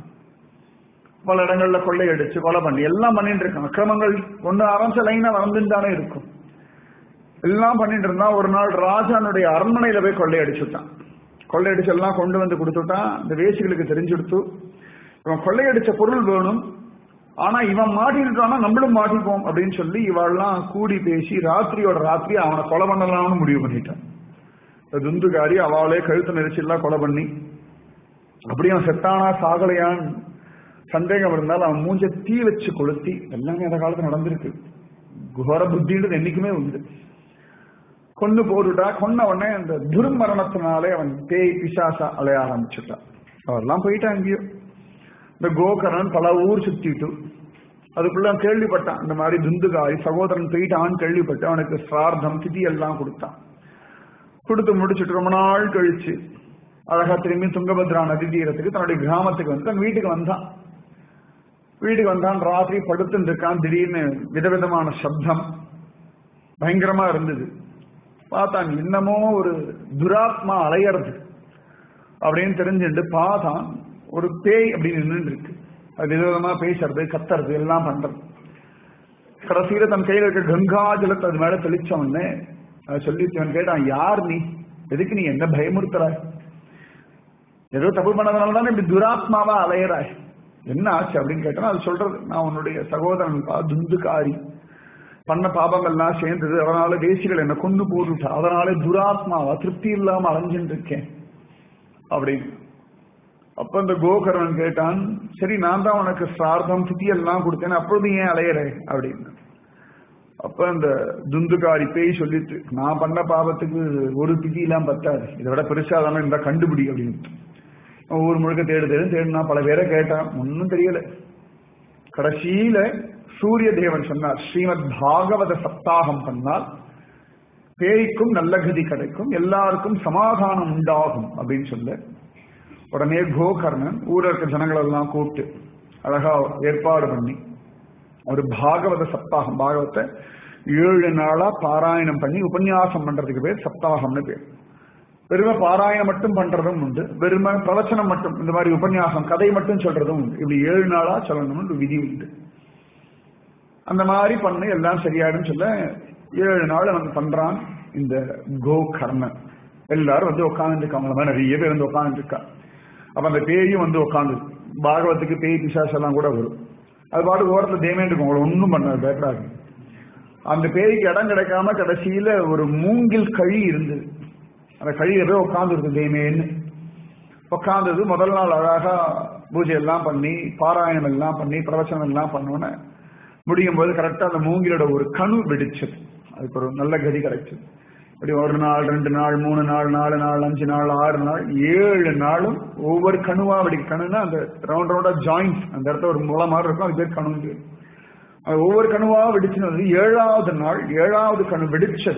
பல இடங்கள்ல கொள்ளையடிச்சு கொலை பண்ணி எல்லாம் பண்ணிட்டு இருக்கான். அக்கிரமங்கள் ஒண்ணு ஆரம்பிச்ச லைனா வந்துட்டானே இருக்கும். எல்லாம் பண்ணிட்டு இருந்தா ஒரு நாள் ராஜானுடைய அரண்மனையில போய் கொள்ளையடிச்சுட்டான். கொள்ளையடிச்சு எல்லாம் கொண்டு வந்து கொடுத்துட்டான். இந்த வேசிகளுக்கு தெரிஞ்சுடுத்து, இவன் கொள்ளையடிச்ச பொருள் வேணும், ஆனா இவன் மாட்டிட்டானா நம்மளும் மாட்டிப்போம் அப்படின்னு சொல்லி இவெல்லாம் கூடி பேசி ராத்திரியோட ராத்திரி அவனை கொலை பண்ணலாம்னு முடிவு பண்ணிட்டான். துந்துகாரி அவளே கழுத்து நெரிச்சு எல்லாம் கொலை பண்ணி, அப்படியே அவன் செத்தானா சாகலையான்னு சந்தேகம் இருந்தாலும் அவன் மூஞ்ச தீ வச்சு கொளுத்தி, எல்லாமே அந்த காலத்துல நடந்திருக்கு. குஹர புத்தின்றது என்னைக்குமே உண்டு. கொண்டு போட்டுட்டா. கொன்ன உடனே அந்த துர்மரணத்தினாலே அவன் பேய் பிசாசா அலைய ஆரம்பிச்சுட்டான். அவெல்லாம் போயிட்டான் எங்கேயோ. இந்த கோகர்ணன் பல ஊர் சுத்திட்டு அதுக்குள்ள கேள்விப்பட்டான், இந்த மாதிரி துந்துகாரி சகோதரன் போயிட்டான்னு கேள்விப்பட்டு அவனுக்கு சிரார்த்தம் திதி எல்லாம் கொடுத்தான். கொடுத்து முடிச்சுட்டு ரொம்ப நாள் கழிச்சு அழகா திரும்பி துங்கபத்ரா நதி தீரத்துக்கு தன்னுடைய கிராமத்துக்கு வந்து தன் வீட்டுக்கு வந்தான். வீட்டுக்கு வந்தான். ராத்திரி படுத்துட்டு இருக்கான். திடீர்னு விதவிதமான சப்தம் பயங்கரமா இருந்தது. பார்த்தான், இன்னமோ ஒரு துராத்மா அலையறது அப்படின்னு தெரிஞ்சுட்டு பார்த்தான். ஒரு பேய் அப்படின்னு நின்று இருக்கு. அது விதவிதமா பேசுறது, கத்துறது, எல்லாம் பண்றது. கடைசியில தன் கையில இருக்க கங்கா ஜலத்தை அது மேல தெளிச்சவன்னு அதை சொல்லி கேட்டான், யார் நீ? எதுக்கு நீ என்ன பயமுறுத்துற? ஏதோ தப்பு பண்ணதுனால தானே இப்படி துராத்மாவா அலையறாய், என்ன ஆச்சு அப்படின்னு கேட்டா அது சொல்றது, நான் உன்னுடைய சகோதரன் துந்துகாரி பண்ண பாபங்கள்லாம் சேர்ந்தது, அதனால தேசிகள் என்ன கொண்டு போட்டுட்டா, அதனால துராத்மாவா திருப்தி இல்லாம அலைஞ்சுட்டு இருக்கேன் அப்படின்னு. அப்ப இந்த கோகர்ணன் கேட்டான், சரி நான் தான் உனக்கு சார்த்தம் திதி எல்லாம் கொடுத்தேன், அப்பொழுது ஏன் அலையற அப்படின்னு. அப்ப அந்த துந்துகாரி பேய் சொல்லிட்டு, நான் பண்ண பாவத்துக்கு ஒரு திதி எல்லாம் பத்தாது, இதை விட பெருசாதானே இருந்தா கண்டுபிடி அப்படின்னு. ஊர் முழுக்க தேடுனா பல பேரை கேட்டான், ஒன்னும் தெரியல. கடைசியில சூரிய தேவன் சொன்னார், ஸ்ரீமத் பாகவத சப்தாகம் பண்ணால் பேய்க்கும் நல்ல கதி கிடைக்கும், எல்லாருக்கும் சமாதானம் உண்டாகும் அப்படின்னு சொல்ல உடனே கோகர்ணன் ஊரில் இருக்க ஜனங்கள் எல்லாம் கூப்பிட்டு அழகா ஏற்பாடு பண்ணி ஒரு பாகவத சப்தாகம், பாகவத்தை 7 நாளா பாராயணம் பண்ணி உபன்யாசம் பண்றதுக்கு பேர் சப்தாகம்னு பேர். வெறும பாராயணம் மட்டும் பண்றதும் உண்டு, வெறும பிரவச்சனம் மட்டும் இந்த மாதிரி உபன்யாசம் கதை மட்டும் சொல்றதும் உண்டு. இப்படி 7 நாளா சொல்லணும்னு ஒரு விதி உண்டு. அந்த மாதிரி பண்ணு எல்லாம் சரியாயிடும் சொல்ல 7 நாள் அவன் பண்றான். இந்த கோகர்ணன் எல்லாரும் வந்து உட்காந்துருக்காங்க, நிறைய பேர் வந்து உட்காந்துருக்கா. அப்ப அந்த பேயும் வந்து உட்காந்து, பாகவத்துக்கு பேய் பிசாசு எல்லாம் கூட வரும், அது பாட்டு ஓரத்துல தேமே இருக்கும், அவங்களை ஒன்றும் பண்ணாது, பயப்படாது. அந்த பேய்க்கு இடம் கிடைக்காம கடைசியில ஒரு மூங்கில் கழி இருந்தது, அந்த கழியில போய் உட்காந்து இருக்கு தேமேன்னு. உட்காந்தது முதல் நாள் அழகா பூஜை எல்லாம் பண்ணி பாராயணம் எல்லாம் பண்ணி பிரவச்சனம் எல்லாம் பண்ணோன்னு முடியும் போது கரெக்டா அந்த மூங்கிலோட ஒரு கணு வெடிச்சது. அதுக்கு ஒரு நல்ல கதி கிடைச்சது. இப்படி 1 நாள் 2 நாள் 3 நாள் 4 நாள் 5 நாள் 6 நாள் 7 நாளும் ஒவ்வொரு கணுவா வெடிக்க, கணுன்னா அந்த ரவுண்ட் ரவுண்டா ஜாயிண்ட்ஸ், அந்த இடத்துல ஒரு முளை மாதிரி இருக்கும், அது பேர் கணு. அது ஒவ்வொரு கணுவா வெடிச்சுன்னு வந்து 7வது நாள் 7வது கணு வெடிச்சது.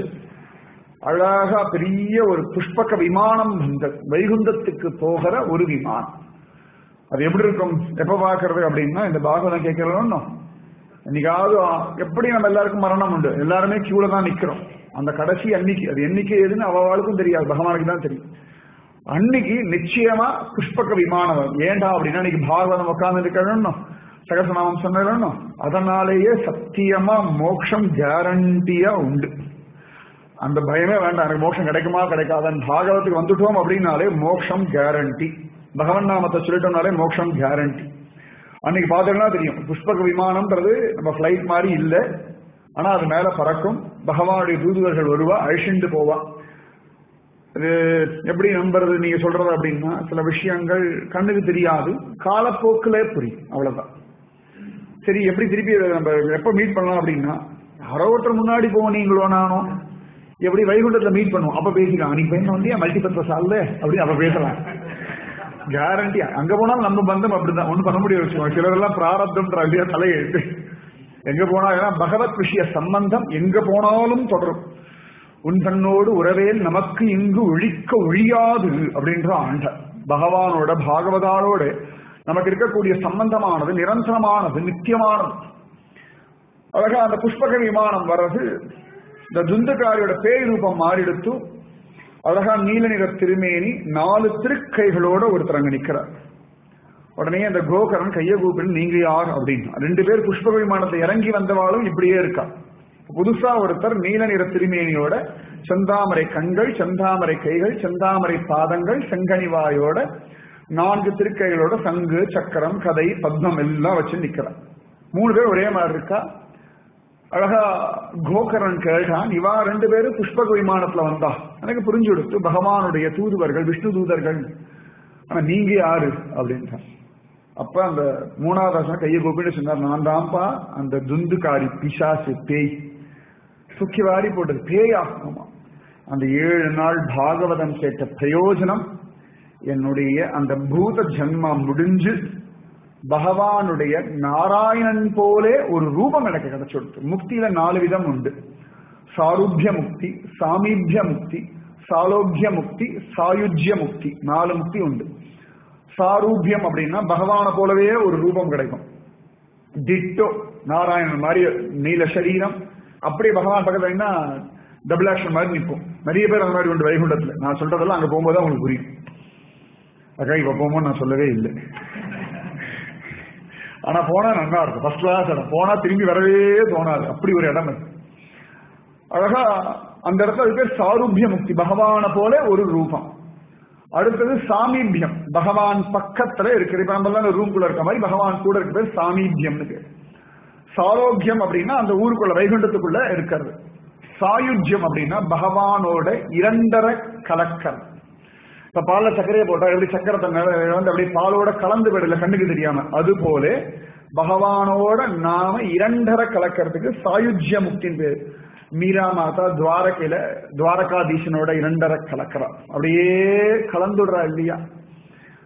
அழகா பெரிய ஒரு புஷ்பக விமானம் வந்தது, வைகுந்தத்துக்கு போகிற ஒரு விமானம். அது எப்படி இருக்கும், எப்ப பாக்குறது அப்படின்னா இந்த பாகவதம் கேட்கறோம். என்னைக்காவது எப்படி நம்ம எல்லாருக்கும் மரணம் உண்டு, எல்லாருமே கியூல தான் நிக்கிறோம். அந்த கடைசி அன்னைக்கு, அது என்னைக்கு எதுன்னு அவளுக்கும் தெரியாது, பகவானுக்கு தான் தெரியும். அன்னைக்கு நிச்சயமா புஷ்பக விமானம். ஏண்டா அப்படின்னா இன்னைக்கு பாகவதம் உட்கார்ந்து இருக்கணும், சகசநாமம் சொன்னணும், அதனாலேயே சத்தியமா மோட்சம் கேரண்டியா உண்டு. அந்த பயமே வேண்டாம், எனக்கு மோட்சம் கிடைக்குமா கிடைக்காதான். பாகவத்துக்கு வந்துட்டோம் அப்படின்னாலே மோட்சம் கேரண்டி, பகவன் நாமத்தை சொல்லிட்டோம்னாலே மோட்சம் கேரண்டி. அன்னைக்கு பார்த்தீங்கன்னா தெரியும், புஷ்பக விமானம்ன்றது நம்ம பிளைட் மாதிரி இல்லை, ஆனா அது மேல பறக்கும், பகவானுடைய தூதுவர்கள் வருவா, அழிச்சுண்டு போவா. இது எப்படி நம்புறது நீங்க சொல்றது அப்படின்னா, சில விஷயங்கள் கண்ணுக்கு தெரியாது, காலப்போக்கிலே புரியும், அவ்வளவுதான். சரி, எப்படி திருப்பி நம்ம எப்ப மீட் பண்ணலாம் அப்படின்னா, யாரோ ஒருத்தர் முன்னாடி போனீங்களோ நானோ எப்படி வைகுண்டத்துல மீட் பண்ணுவோம், அப்ப பேசிக்கலாம். அன்னைக்கு பையன் வந்து மல்டிபர்பஸ் ஆகல அப்படின்னு அப்ப பேசலாம், கேரண்டி. அங்க போனாலும் நம்ம பந்தம் அப்படிதான், ஒண்ணு பண்ண முடியும் வச்சுக்கோங்க. சிலரெல்லாம் பிராரப்தம் தலையெழுத்து எங்க போனா, ஏன்னா பகவத் விஷய சம்பந்தம் எங்க போனாலும் தொடரும். உன் தன்னோடு உறவேல் நமக்கு இங்கு ஒழிக்க ஒழியாது அப்படின்ற ஆண்ட பகவானோட பாகவதானோட நமக்கு இருக்கக்கூடிய சம்பந்தமானது நிரந்தரமானது, நித்தியமானது. அழகா அந்த புஷ்பக விமானம் வர்றது, இந்த துந்தகாரியோட பேய் ரூபம் மாறிடுத்து. அழகா நீல நிற திருமேனி 4 திருக்கைகளோட ஒருத்தர் அங்க நிக்கிறார். உடனே அந்த கோகரன் கைய கூப்பிடு, நீங்க யார் அப்படின்னு. 2 பேர் புஷ்பக விமானத்தை இறங்கி வந்தவாளும் இப்படியே இருக்கா. புதுசா ஒருத்தர் நீல நிற திருமேனியோட, செந்தாமரை கண்கள், செந்தாமரை கைகள், செந்தாமரை பாதங்கள், செங்கனிவாயோட 4 திருக்கைகளோட சங்கு சக்கரம் கதை பத்மம் எல்லாம் வச்சு நிக்கிறார். 3 பேர் ஒரே மாதிரி இருக்கா. அழகா கோகரன் கேட்டான், இவா 2 பேரும் புஷ்பக விமானத்துல வந்தா எனக்கு புரிஞ்சு கொடுத்து, பகவானுடைய தூதுவர்கள், விஷ்ணு தூதர்கள், ஆனா நீங்க யாரு அப்படின்ட்டான். அப்ப அந்த 3வது கையை கூப்பிட்டு சொன்னார், நான் தான்ப்பா அந்த துந்துகாரி பிசாசு பேய், சுக்கி வாரி போட்டது பேயா. அந்த 7 நாள் பாகவதம் கேட்ட பிரயோஜனம், என்னுடைய அந்த பூத ஜன்மம் முடிஞ்சு பகவானுடைய நாராயணன் போலே ஒரு ரூபம் எனக்கு கிடைச்சுடுத்து. முக்தியில 4 விதம் உண்டு, சாருபிய முக்தி, சாமீபிய முக்தி, சாலோக்கிய முக்தி, சாயுஜ்ய முக்தி, 4 முக்தி உண்டு. சாரூபியம் அப்படின்னா பகவான போலவே ஒரு ரூபம் கிடைக்கும், டிட்டோ நாராயணன் மாதிரி நீல சரீரம், அப்படியே பகவான் பக்கத்துல டபுள் ஆக்ஷன் மாதிரி நிற்போம். நிறைய பேர் அந்த மாதிரி உண்டு வைகுண்டத்துல. நான் சொல்றதெல்லாம் அங்க போகும்போது உங்களுக்கு புரியும். அக்கா இப்ப போகும்போது நான் சொல்லவே இல்லை, ஆனா போனா நல்லா இருக்கும், ஃபர்ஸ்ட் கிளாஸ் இடம். போனா திரும்பி வரவே தோணாது, அப்படி ஒரு இடம் இருக்கு. அழகா அந்த இடத்துல அது பேர் சாரூபிய முக்தி, பகவான போல ஒரு ரூபம். அடுத்தது சாமீபியம், பகவான் பக்கத்துல இருக்கிற, இப்ப நம்ம ரூம்குள்ள இருக்க மாதிரி பகவான் கூட இருக்க பேர் சாமீபியம்னு பேர். சாரோக்கியம் அப்படின்னா அந்த ஊருக்குள்ள வைகுண்டத்துக்குள்ள இருக்கிறது. சாயுஜ்யம் அப்படின்னா பகவானோட 2.5 கலக்கல். இப்ப பால்ல சர்க்கரையை போட்டா எப்படி சக்கரத்தை வந்து அப்படியே பாலோட கலந்து விடல கண்ணுக்கு தெரியாம, அது போல பகவானோட நாம 2.5 கலக்கிறதுக்கு சாயுஜ்ய முக்தின் பேர். மீரா மாதா துவாரகையில துவாரகாதீசனோட 2.5 கலக்கிறா, அப்படியே கலந்துடுறா இல்லையா.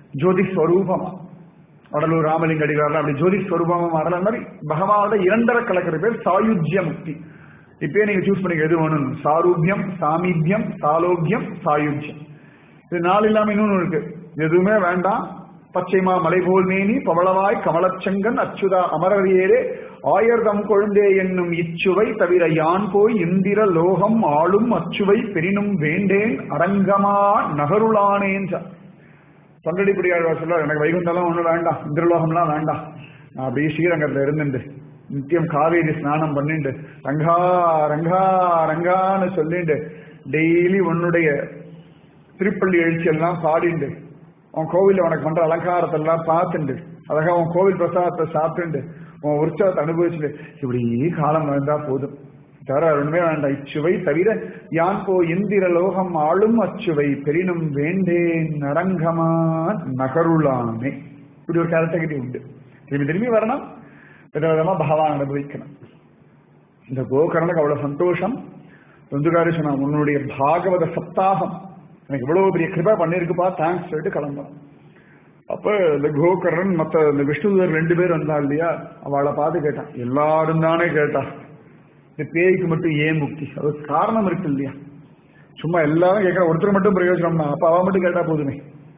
ஜோதி ஸ்வரூபமா வடலூர் ராமலிங்க அடிகளார் அப்படி ஜோதி ஸ்வரூபமா மாறல மாதிரி பகவானோட இரண்டரை கலக்கிற பேர் சாயுஜ்ய முக்தி. இப்பயே நீங்க சூஸ் பண்ணிக்க எது வேணும். சாரூபியம், சாமீபியம், சாலோக்கியம், சாயுஜ்யம். இது நாள் இல்லாம இன்னொன்னு இருக்கு. எதுவுமே வேண்டாம். பச்சைமா மலை போல் மேனி பவளவாய் கமலச்சங்கன் அச்சுதா அமரவியேரே ஆயர்தம் கொழுந்தே என்னும் இச்சுவை தவிர யான் போய் இந்திர லோகம் ஆளும் அச்சுவை பெரினும் வேண்டேன் அரங்கமா நகருளானேன். தொண்டடிப்படியாழ்வார் சொல்றார், எனக்கு வைகுந்தெல்லாம் ஒண்ணு வேண்டாம், இந்திரலோகம்லாம் வேண்டாம், நான் அப்படியே ஸ்ரீரங்கத்துல இருந்துட்டு நித்தியம் காவேரி ஸ்நானம் பண்ணிட்டு ரங்கா ரங்கா ரங்கான்னு சொல்லிட்டு டெய்லி உன்னுடைய திருப்பள்ளி எழுச்சி எல்லாம் பாடிண்டு உன் கோவில உனக்கு பண்ற அலங்காரத்தெல்லாம் பார்த்துண்டு அழகா உன் கோவில் பிரசாதத்தை சாப்பிட்டுண்டு உன் உற்சவத்தை அனுபவிச்சுட்டு இப்படி காலம் வாழ்ந்தா போதும், தவிர ஒண்ணுமே வேண்டாம். இச்சுவை தவிர யான் போ இந்திர லோகம் ஆளும் அச்சுவை பெரினும் வேண்டேன் நரங்கமா நகருளானே. இப்படி ஒரு கேரக்டரிட்டி உண்டு. திரும்பி திரும்பி வரணும், விதவிதமா பகவான் அனுபவிக்கணும். இந்த கோகர்ணனுக்கு அவ்வளவு சந்தோஷம். துந்துகாரி சொன்னா, உன்னுடைய பாகவத சப்தாகம் எனக்கு இவ்வளவு பெரிய கிருபா பண்ணிருக்குப்பா, தேங்க்ஸ் சொல்லிட்டு கிளம்புறான். அப்ப இந்த கோகர்ணன் மத்த இந்த விஷ்ணுதர் 2 பேர் வந்தா இல்லையா, அவளை பார்த்து கேட்டான். எல்லாரும் தானே கேட்டா, இந்த பேய்க்கு மட்டும் ஏன் முக்தி? அது காரணம் இருக்கு இல்லையா? சும்மா எல்லாரும் கேட்க ஒருத்தர் மட்டும் பிரயோஜனம்னா அப்ப அவ மட்டும் கேட்டா போதுமே.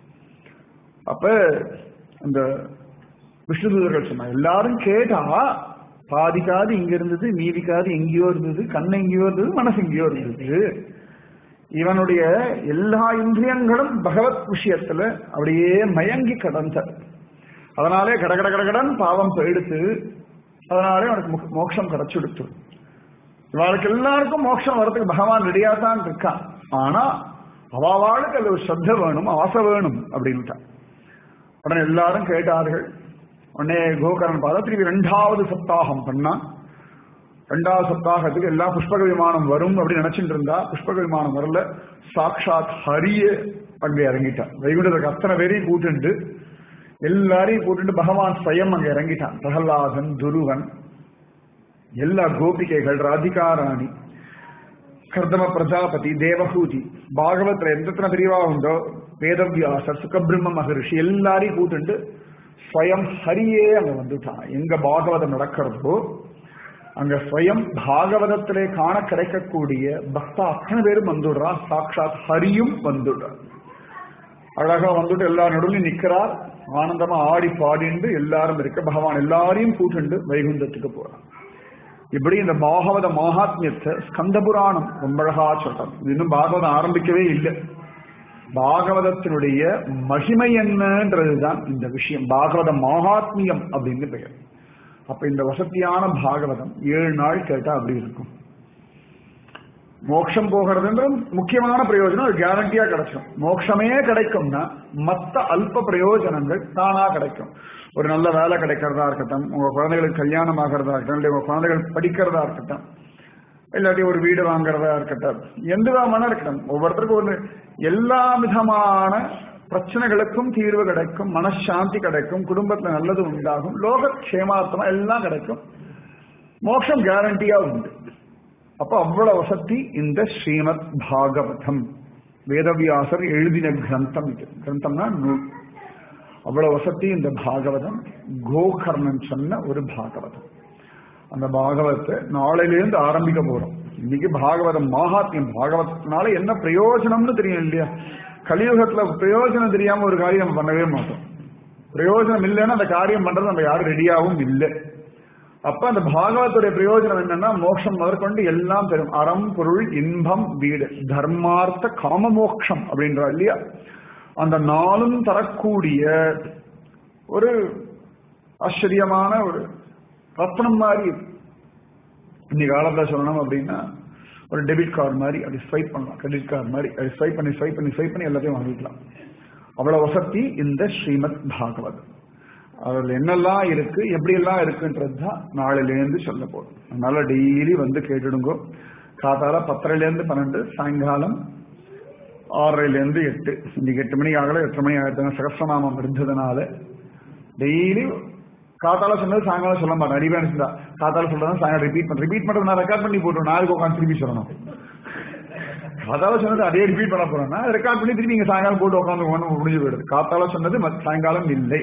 அப்ப அந்த விஷ்ணுதூதர்கள் சொன்னா, எல்லாரும் கேட்டா பாதிக்காது இங்க இருந்தது, மீதிக்காது எங்கேயோ இருந்தது, கண்ணு எங்கேயோ இருந்தது, மனசு எங்கேயோ இருந்தது. இவனுடைய எல்லா இந்திரியங்களும் பகவத் விஷயத்துல அப்படியே மயங்கி கடந்த, அதனாலே கடகட கடகடன் பாவம் போயிடுத்து, அதனாலே அவனுக்கு மோட்சம் கிடைச்சுடுத்து. இவளுக்கு எல்லாருக்கும் மோட்சம் வரதுக்கு பகவான் ரெடியா தான் இருக்கான். ஆனா அவளுக்கு அது ஒரு ஸ்ரத்த வேணும், ஆசை வேணும் அப்படின்ட்டான். உடனே எல்லாரும் கேட்டார்கள். உடனே கோகர்ணன் பார்த்தா திருப்பி 2வது சப்தாகம் பண்ணான். 2வது சப்தாகத்துக்கு எல்லா புஷ்பக விமானம் வரும் அப்படின்னு நினைச்சிட்டு இருந்தா, புஷ்பக விமானம் வரல. சாட்சாத் ஹரிய அங்க இறங்கிட்டான். வைகுண்டத்துக்கு அத்தனை பேரையும் கூட்டுண்டு எல்லாரையும் கூட்டுண்டு பகவான் ஸ்வயம் அங்க இறங்கிட்டான். பிரகலாதன், துருவன், எல்லா கோபிகைகள், ராதிகாராணி, கர்தம பிரஜாபதி, தேவகூதி, பாகவத்துல எத்தனை பிரிவா உண்டோ, வேதவியாசர், சுகபிரம்ம மகரிஷி எல்லாரையும் கூட்டுண்டு ஸ்வயம் ஹரியே அங்க வந்துட்டான். எங்க பாகவதம் நடக்கிறதோ அங்க ஸ்வயம் பாகவதத்திலே காண கிடைக்கக்கூடிய பக்தா அத்தனை பேரும் வந்துடுறா. சாட்சாத் ஹரியும் வந்துடுறார். அழகா வந்துட்டு எல்லா நடுவில் நிக்கிறார். ஆனந்தமா ஆடி பாடிண்டு எல்லாரும் இருக்க பகவான் எல்லாரையும் கூட்டுண்டு வைகுந்தத்துக்கு போறான். இப்படி இந்த பாகவத மகாத்மியத்தை ஸ்கந்த புராணம் ரொம்ப அழகா சொல்றான். இன்னும் பாகவதம் ஆரம்பிக்கவே இல்லை. பாகவதத்தினுடைய மகிமை என்னன்றதுதான் இந்த விஷயம். பாகவத மகாத்மியம் அப்படின்னு பெயர். அப்ப இந்த வசதியான பாகவதம் 7 நாள் கேட்டா அப்படி இருக்கும். மோட்சம் போகிறதுன்ற முக்கியமான பிரயோஜனம் அது கேரண்டியா கிடைக்கும். மோட்சமே கிடைக்கும்னா மற்ற அல்ப பிரயோஜனங்கள் தானா கிடைக்கும். ஒரு நல்ல வேலை கிடைக்கிறதா இருக்கட்டும், உங்க குழந்தைகளுக்கு கல்யாணம் ஆகிறதா இருக்கட்டும், இல்லை உங்க குழந்தைகள் படிக்கிறதா இருக்கட்டும், இல்லாட்டி ஒரு வீடு வாங்குறதா இருக்கட்டும், எந்த விதமான இருக்கட்டும், ஒவ்வொருத்தருக்கும் ஒரு எல்லா விதமான பிரச்சனைகளுக்கும் தீர்வு கிடைக்கும், மனசாந்தி கிடைக்கும், குடும்பத்துல நல்லது உண்டாகும், லோக க்ஷேமார்த்தமா எல்லாம் கிடைக்கும். மோட்சம் கேரண்டியா உண்டு. அப்ப அவ்வளவு வசதி இந்த ஸ்ரீமத் பாகவதம். வேதவியாசர் எழுதின கிரந்தம் இது. கிரந்தம்னா நூல். அவ்வளவு வசதி இந்த பாகவதம். கோகர்ணன் சொன்ன ஒரு பாகவதம். அந்த பாகவத்தை நாளையிலிருந்து ஆரம்பிக்க போறோம். இன்னைக்கு பாகவதம் மகாத்மியம். பாகவதத்தினால என்ன பிரயோஜனம்னு தெரியும் இல்லையா? கலியுகத்துல பிரயோஜனம் தெரியாம ஒரு காரியம் நம்ம பண்ணவே மாட்டோம். பிரயோஜனம் இல்லைன்னா அந்த காரியம் பண்றது நம்ம யாரும் ரெடியாகவும் இல்லை. அப்ப அந்த பாகவத்துடைய பிரயோஜனம் என்னன்னா, மோட்சம் முதற்கொண்டு எல்லாம் பெறும். அறம், பொருள், இன்பம், வீடு, தர்மார்த்த காம மோட்சம் அப்படின்றா இல்லையா? அந்த 4ம் தரக்கூடிய ஒரு ஆச்சரியமான ஒரு ரத்னம் மாதிரி. இன்னைக்கு காலத்துல சொல்லணும் அப்படின்னா ஒரு டெபிட் கார்டு மாதிரி அப்படி ஸ்வைப் பண்ணலாம், கிரெடிட் கார்டு மாதிரி அப்படி ஸ்வைப் பண்ணி எல்லாத்தையும் வாங்கிக்கலாம். அவ்வளவு வசதி இந்த ஸ்ரீமத் பாகவதம். அதுல என்னெல்லாம் இருக்கு, எப்படி எல்லாம் இருக்குன்றதுதான் நாளிலேருந்து சொல்ல போதும். அதனால டெய்லி வந்து கேட்டுடுங்கோ. காத்தால 10:30 12, சாயங்காலம் 6:30 8. இன்னைக்கு 8 மணி ஆகல, 8 மணி ஆயிரத்தி சகஸ்ரநாமம் இருந்ததுனால டெய்லி காத்தால சொன்னது சாயங்காலம் சொல்ல மாட்டேன். அடிவானிச்சுதா காத்தால சொல்றதா சாயங்காலம் ரிப்பீட் பண்றது நான் ரெக்கார்ட் பண்ணி போட்டுருவேன். நாளைக்கு உட்காந்து திரும்பி சொல்லணும். காத்தால சொன்னது அதே ரிப்பீட் பண்ண போறோம்னா ரெக்கார்ட் பண்ணி திருப்பி நீங்க சாயங்காலம் போட்டு உட்காந்து முடிஞ்சு போயிடுது. காத்தால சொன்னது சாயங்காலம் இல்லை.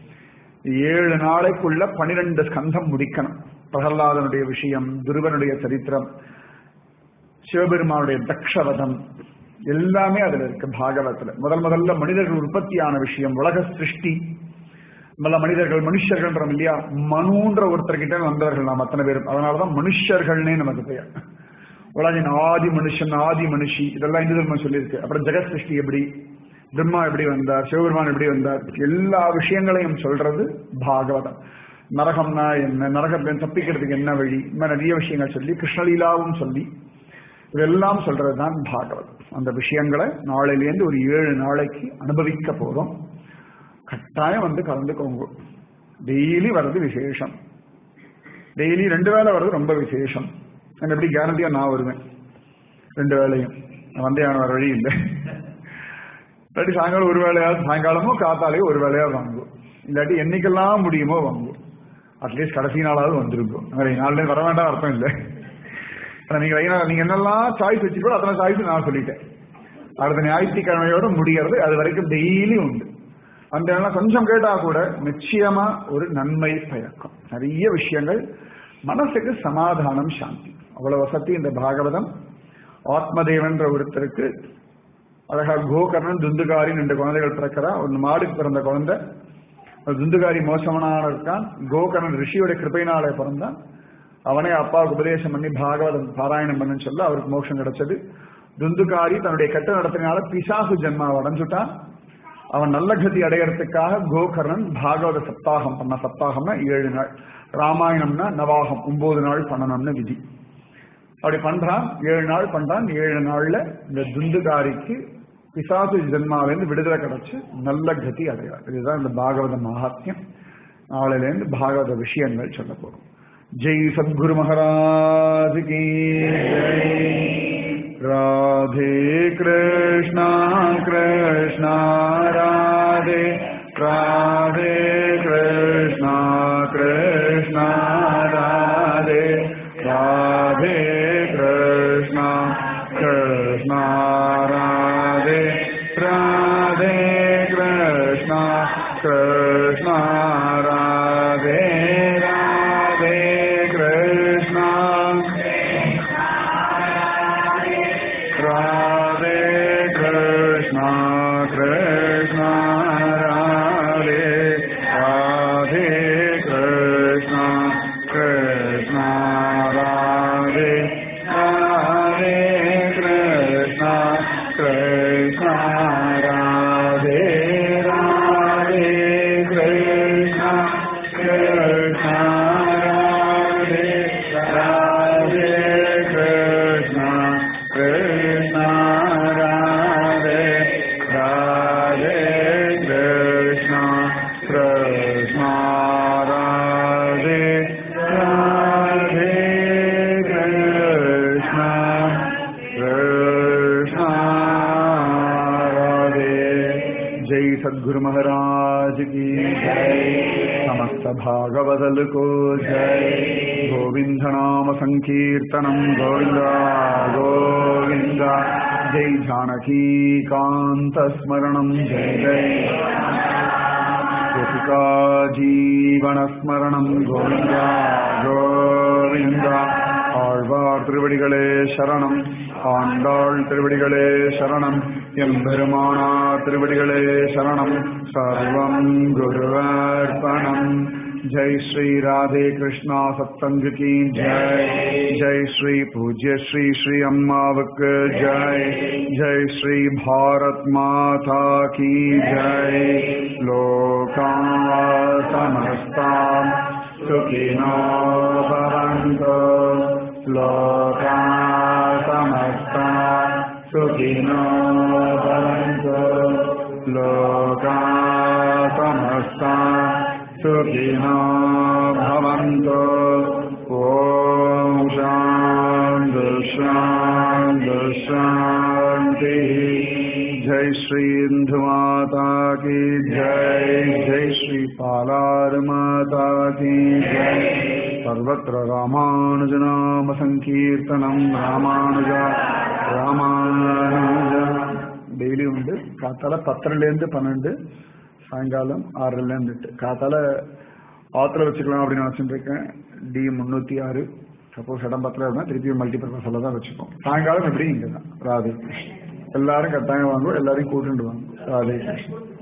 7 நாளைக்குள்ள 12 ஸ்கந்தம் முடிக்கணும். பிரகலாதனுடைய விஷயம், துருவனுடைய சரித்திரம், சிவபெருமானுடைய தக்ஷவதம் எல்லாமே அதுல இருக்கு பாகவத்துல. முதல்ல மனிதர்கள் உற்பத்தியான விஷயம், உலக சிருஷ்டி, மனிதர்கள் மனுஷர்கள் இல்லையா, மனுன்ற ஒருத்தர்கிட்ட வந்தவர்கள் நாம் அத்தனை பேரும். அதனாலதான் மனுஷர்கள்னே நமக்கு பெயர். உலகின் ஆதி மனுஷன், ஆதி மனுஷி, இதெல்லாம் இந்து தர்மம் சொல்லியிருக்கு. அப்புறம் ஜெகத் சிருஷ்டி எப்படி, பிரம்மா எப்படி வந்தார், சிவபெருமான் எப்படி வந்தார், எல்லா விஷயங்களையும் சொல்றது பாகவதம். நரகம்னா என்ன, நரகத்தை தப்பிக்கிறதுக்கு என்ன வழி, இந்த மாதிரி நிறைய விஷயங்கள் சொல்லி கிருஷ்ணலீலாவும் சொல்லி இதெல்லாம் சொல்றதுதான் பாகவதம். அந்த விஷயங்களை நாளையிலேருந்து ஒரு 7 நாளைக்கு அனுபவிக்க போறோம். கட்டாயம் வந்து கலந்துக்கோங்க. டெய்லி வர்றது விசேஷம். டெய்லி 2 வேளை வர்றது ரொம்ப விசேஷம். எனக்கு எப்படி கேரண்டியா நான் வருவேன் 2 வேளையும். வந்தே ஆன வர வழி இல்லை. இல்லாட்டி சாயங்காலம் ஒரு வேலையாவது, சாயங்காலமோ காத்தாலேயோ ஒரு வேலையாவது வாங்குவோம். இல்லாட்டி என்னைக்கெல்லாம் முடியுமோ வாங்குவோம். அட்லீஸ்ட் கடைசி நாளாவது வந்துருக்கும். நாளிலே வர வேண்டாம் அர்த்தம் இல்லை. நீங்க என்னெல்லாம் சாய்ஸ் வச்சுக்கோ அத்தனை சாய்ஸ் நான் சொல்லிட்டேன். அடுத்த ஞாயிற்றுக்கிழமையோட முடியறது அது வரைக்கும் டெய்லி உண்டு. அந்த கொஞ்சம் கேட்டா கூட நிச்சயமா ஒரு நன்மை பயக்கும். நிறைய விஷயங்கள், மனசுக்கு சமாதானம், சாந்தி, அவ்வளவு வசதி இந்த பாகவதம். ஆத்மதேவன்ற ஒருத்தருக்கு அழகா கோகர்ணன் துந்துகாரி 2 குழந்தைகள் பிறக்கிறா. ஒரு மாடுக்கு பிறந்த குழந்தை, துந்துகாரி மோசமனான இருக்கான். கோகர்ணன் ரிஷியோட கிருபையினாலே பிறந்தான். அவனே அப்பாவுக்கு உபதேசம் பண்ணி பாகவதம் பாராயணம் பண்ணுன்னு சொல்ல அவருக்கு மோட்சம் கிடைச்சது. துந்துகாரி தன்னுடைய கெட்ட நடத்தினால பிசாசு ஜென்மாவை அடைஞ்சுட்டான். அவன் நல்ல கதி அடையறதுக்காக கோகர்ணன் பாகவத சப்தாகம் பண்ண. சப்தாகம்னா 7 நாள், ராமாயணம்னா நவாகம் 9 நாள் பண்ணணும்னு விதி. அப்படி பண்றான், 7 நாள் பண்றான். 7 நாள்ல இந்த துந்துகாரிக்கு பிசாசு ஜென்மாவிலிருந்து விடுதலை கிடைச்சு நல்ல கதி அடையார். இதுதான் இந்த பாகவத மகாத்மியம். நாளையிலேருந்து பாகவத விஷயங்கள் சொல்ல போறோம். ஜெய் சத்குரு மகாராஜ் கி ஜெய். ராதே கிருஷ்ணா கிருஷ்ணா ராதே, ராதே கிருஷ்ணா கிருஷ்ணா ராதே, ராதே கிருஷ்ணா கிருஷ்ணா ராதே, ராதே கிருஷ்ணா கிருஷ்ணா ராதே, ராதே கிருஷ்ணா ராதே கிருஷ்ணா கிருஷ்ணா ராதே, ராதே கிருஷ்ணா கிருஷ்ணா ராதே, ராதே கிருஷ்ணா கிருஷ்ணா ராதே, ராதே கிருஷ்ணா கிருஷ்ணா ராதே, ராதே கிருஷ்ணா கிருஷ்ணா ராதே, ராதே கிருஷ்ணா கிருஷ்ணா ராதே, ராதே கிருஷ்ணா கிருஷ்ணா ராதே. ஜெய் சத்குரு மகாராஜ் கி ஜெய். समस्त भागवदल को जय. गोविंद नाम संकीर्तनम गोविंदा गोविंदा. जय जानकी कांत स्मरणम जय जय. गोपिका जीवन स्मरणम गोविंदा गोविंदा. ஆழ்வார் திருவடிகளே சரணம், ஆண்டாள் திருவடிகளே சரணம், எம்பெருமானார் திருவடிகளே சரணம். சர்வம் குருவர்ப்பணம். जय श्री राधे कृष्णा सत्संग की जय. जय श्री पूज्य श्री श्री अम्मावक जय. जय श्री भारत माता की जय. लोका समस्ता सुखिनो भवन्तु. लोका समस्ता सुखिनो भवन्तु. लोका समस्ता सुखिनो भवन्तु. ॐ शान्ति शान्ति शान्ति. जय श्री इंदु माता की जय. जय श्री पालार माता की जय. सर्वत्र रामानुज नाम संकीर्तनम. रामानुजा ராமானுஜா. டெய்லி உண்டு. காத்தால 10லேருந்து 12, சாயங்காலம் 6லேருந்து 8. காத்தால ஆத்துல வச்சுக்கலாம் அப்படின்னு நினைச்சுட்டு இருக்கேன். D306. சப்போஸ் இடம் பத்திரம் இருந்தா திருப்பி மல்டிபர்பஸ்ல தான் வச்சுப்போம். சாயங்காலம் எப்படி இங்க தான். ராதே. எல்லாரும் கட்டாயம் வாங்குவோம், எல்லாரையும் கூட்டுண்டு வாங்க. ராதே.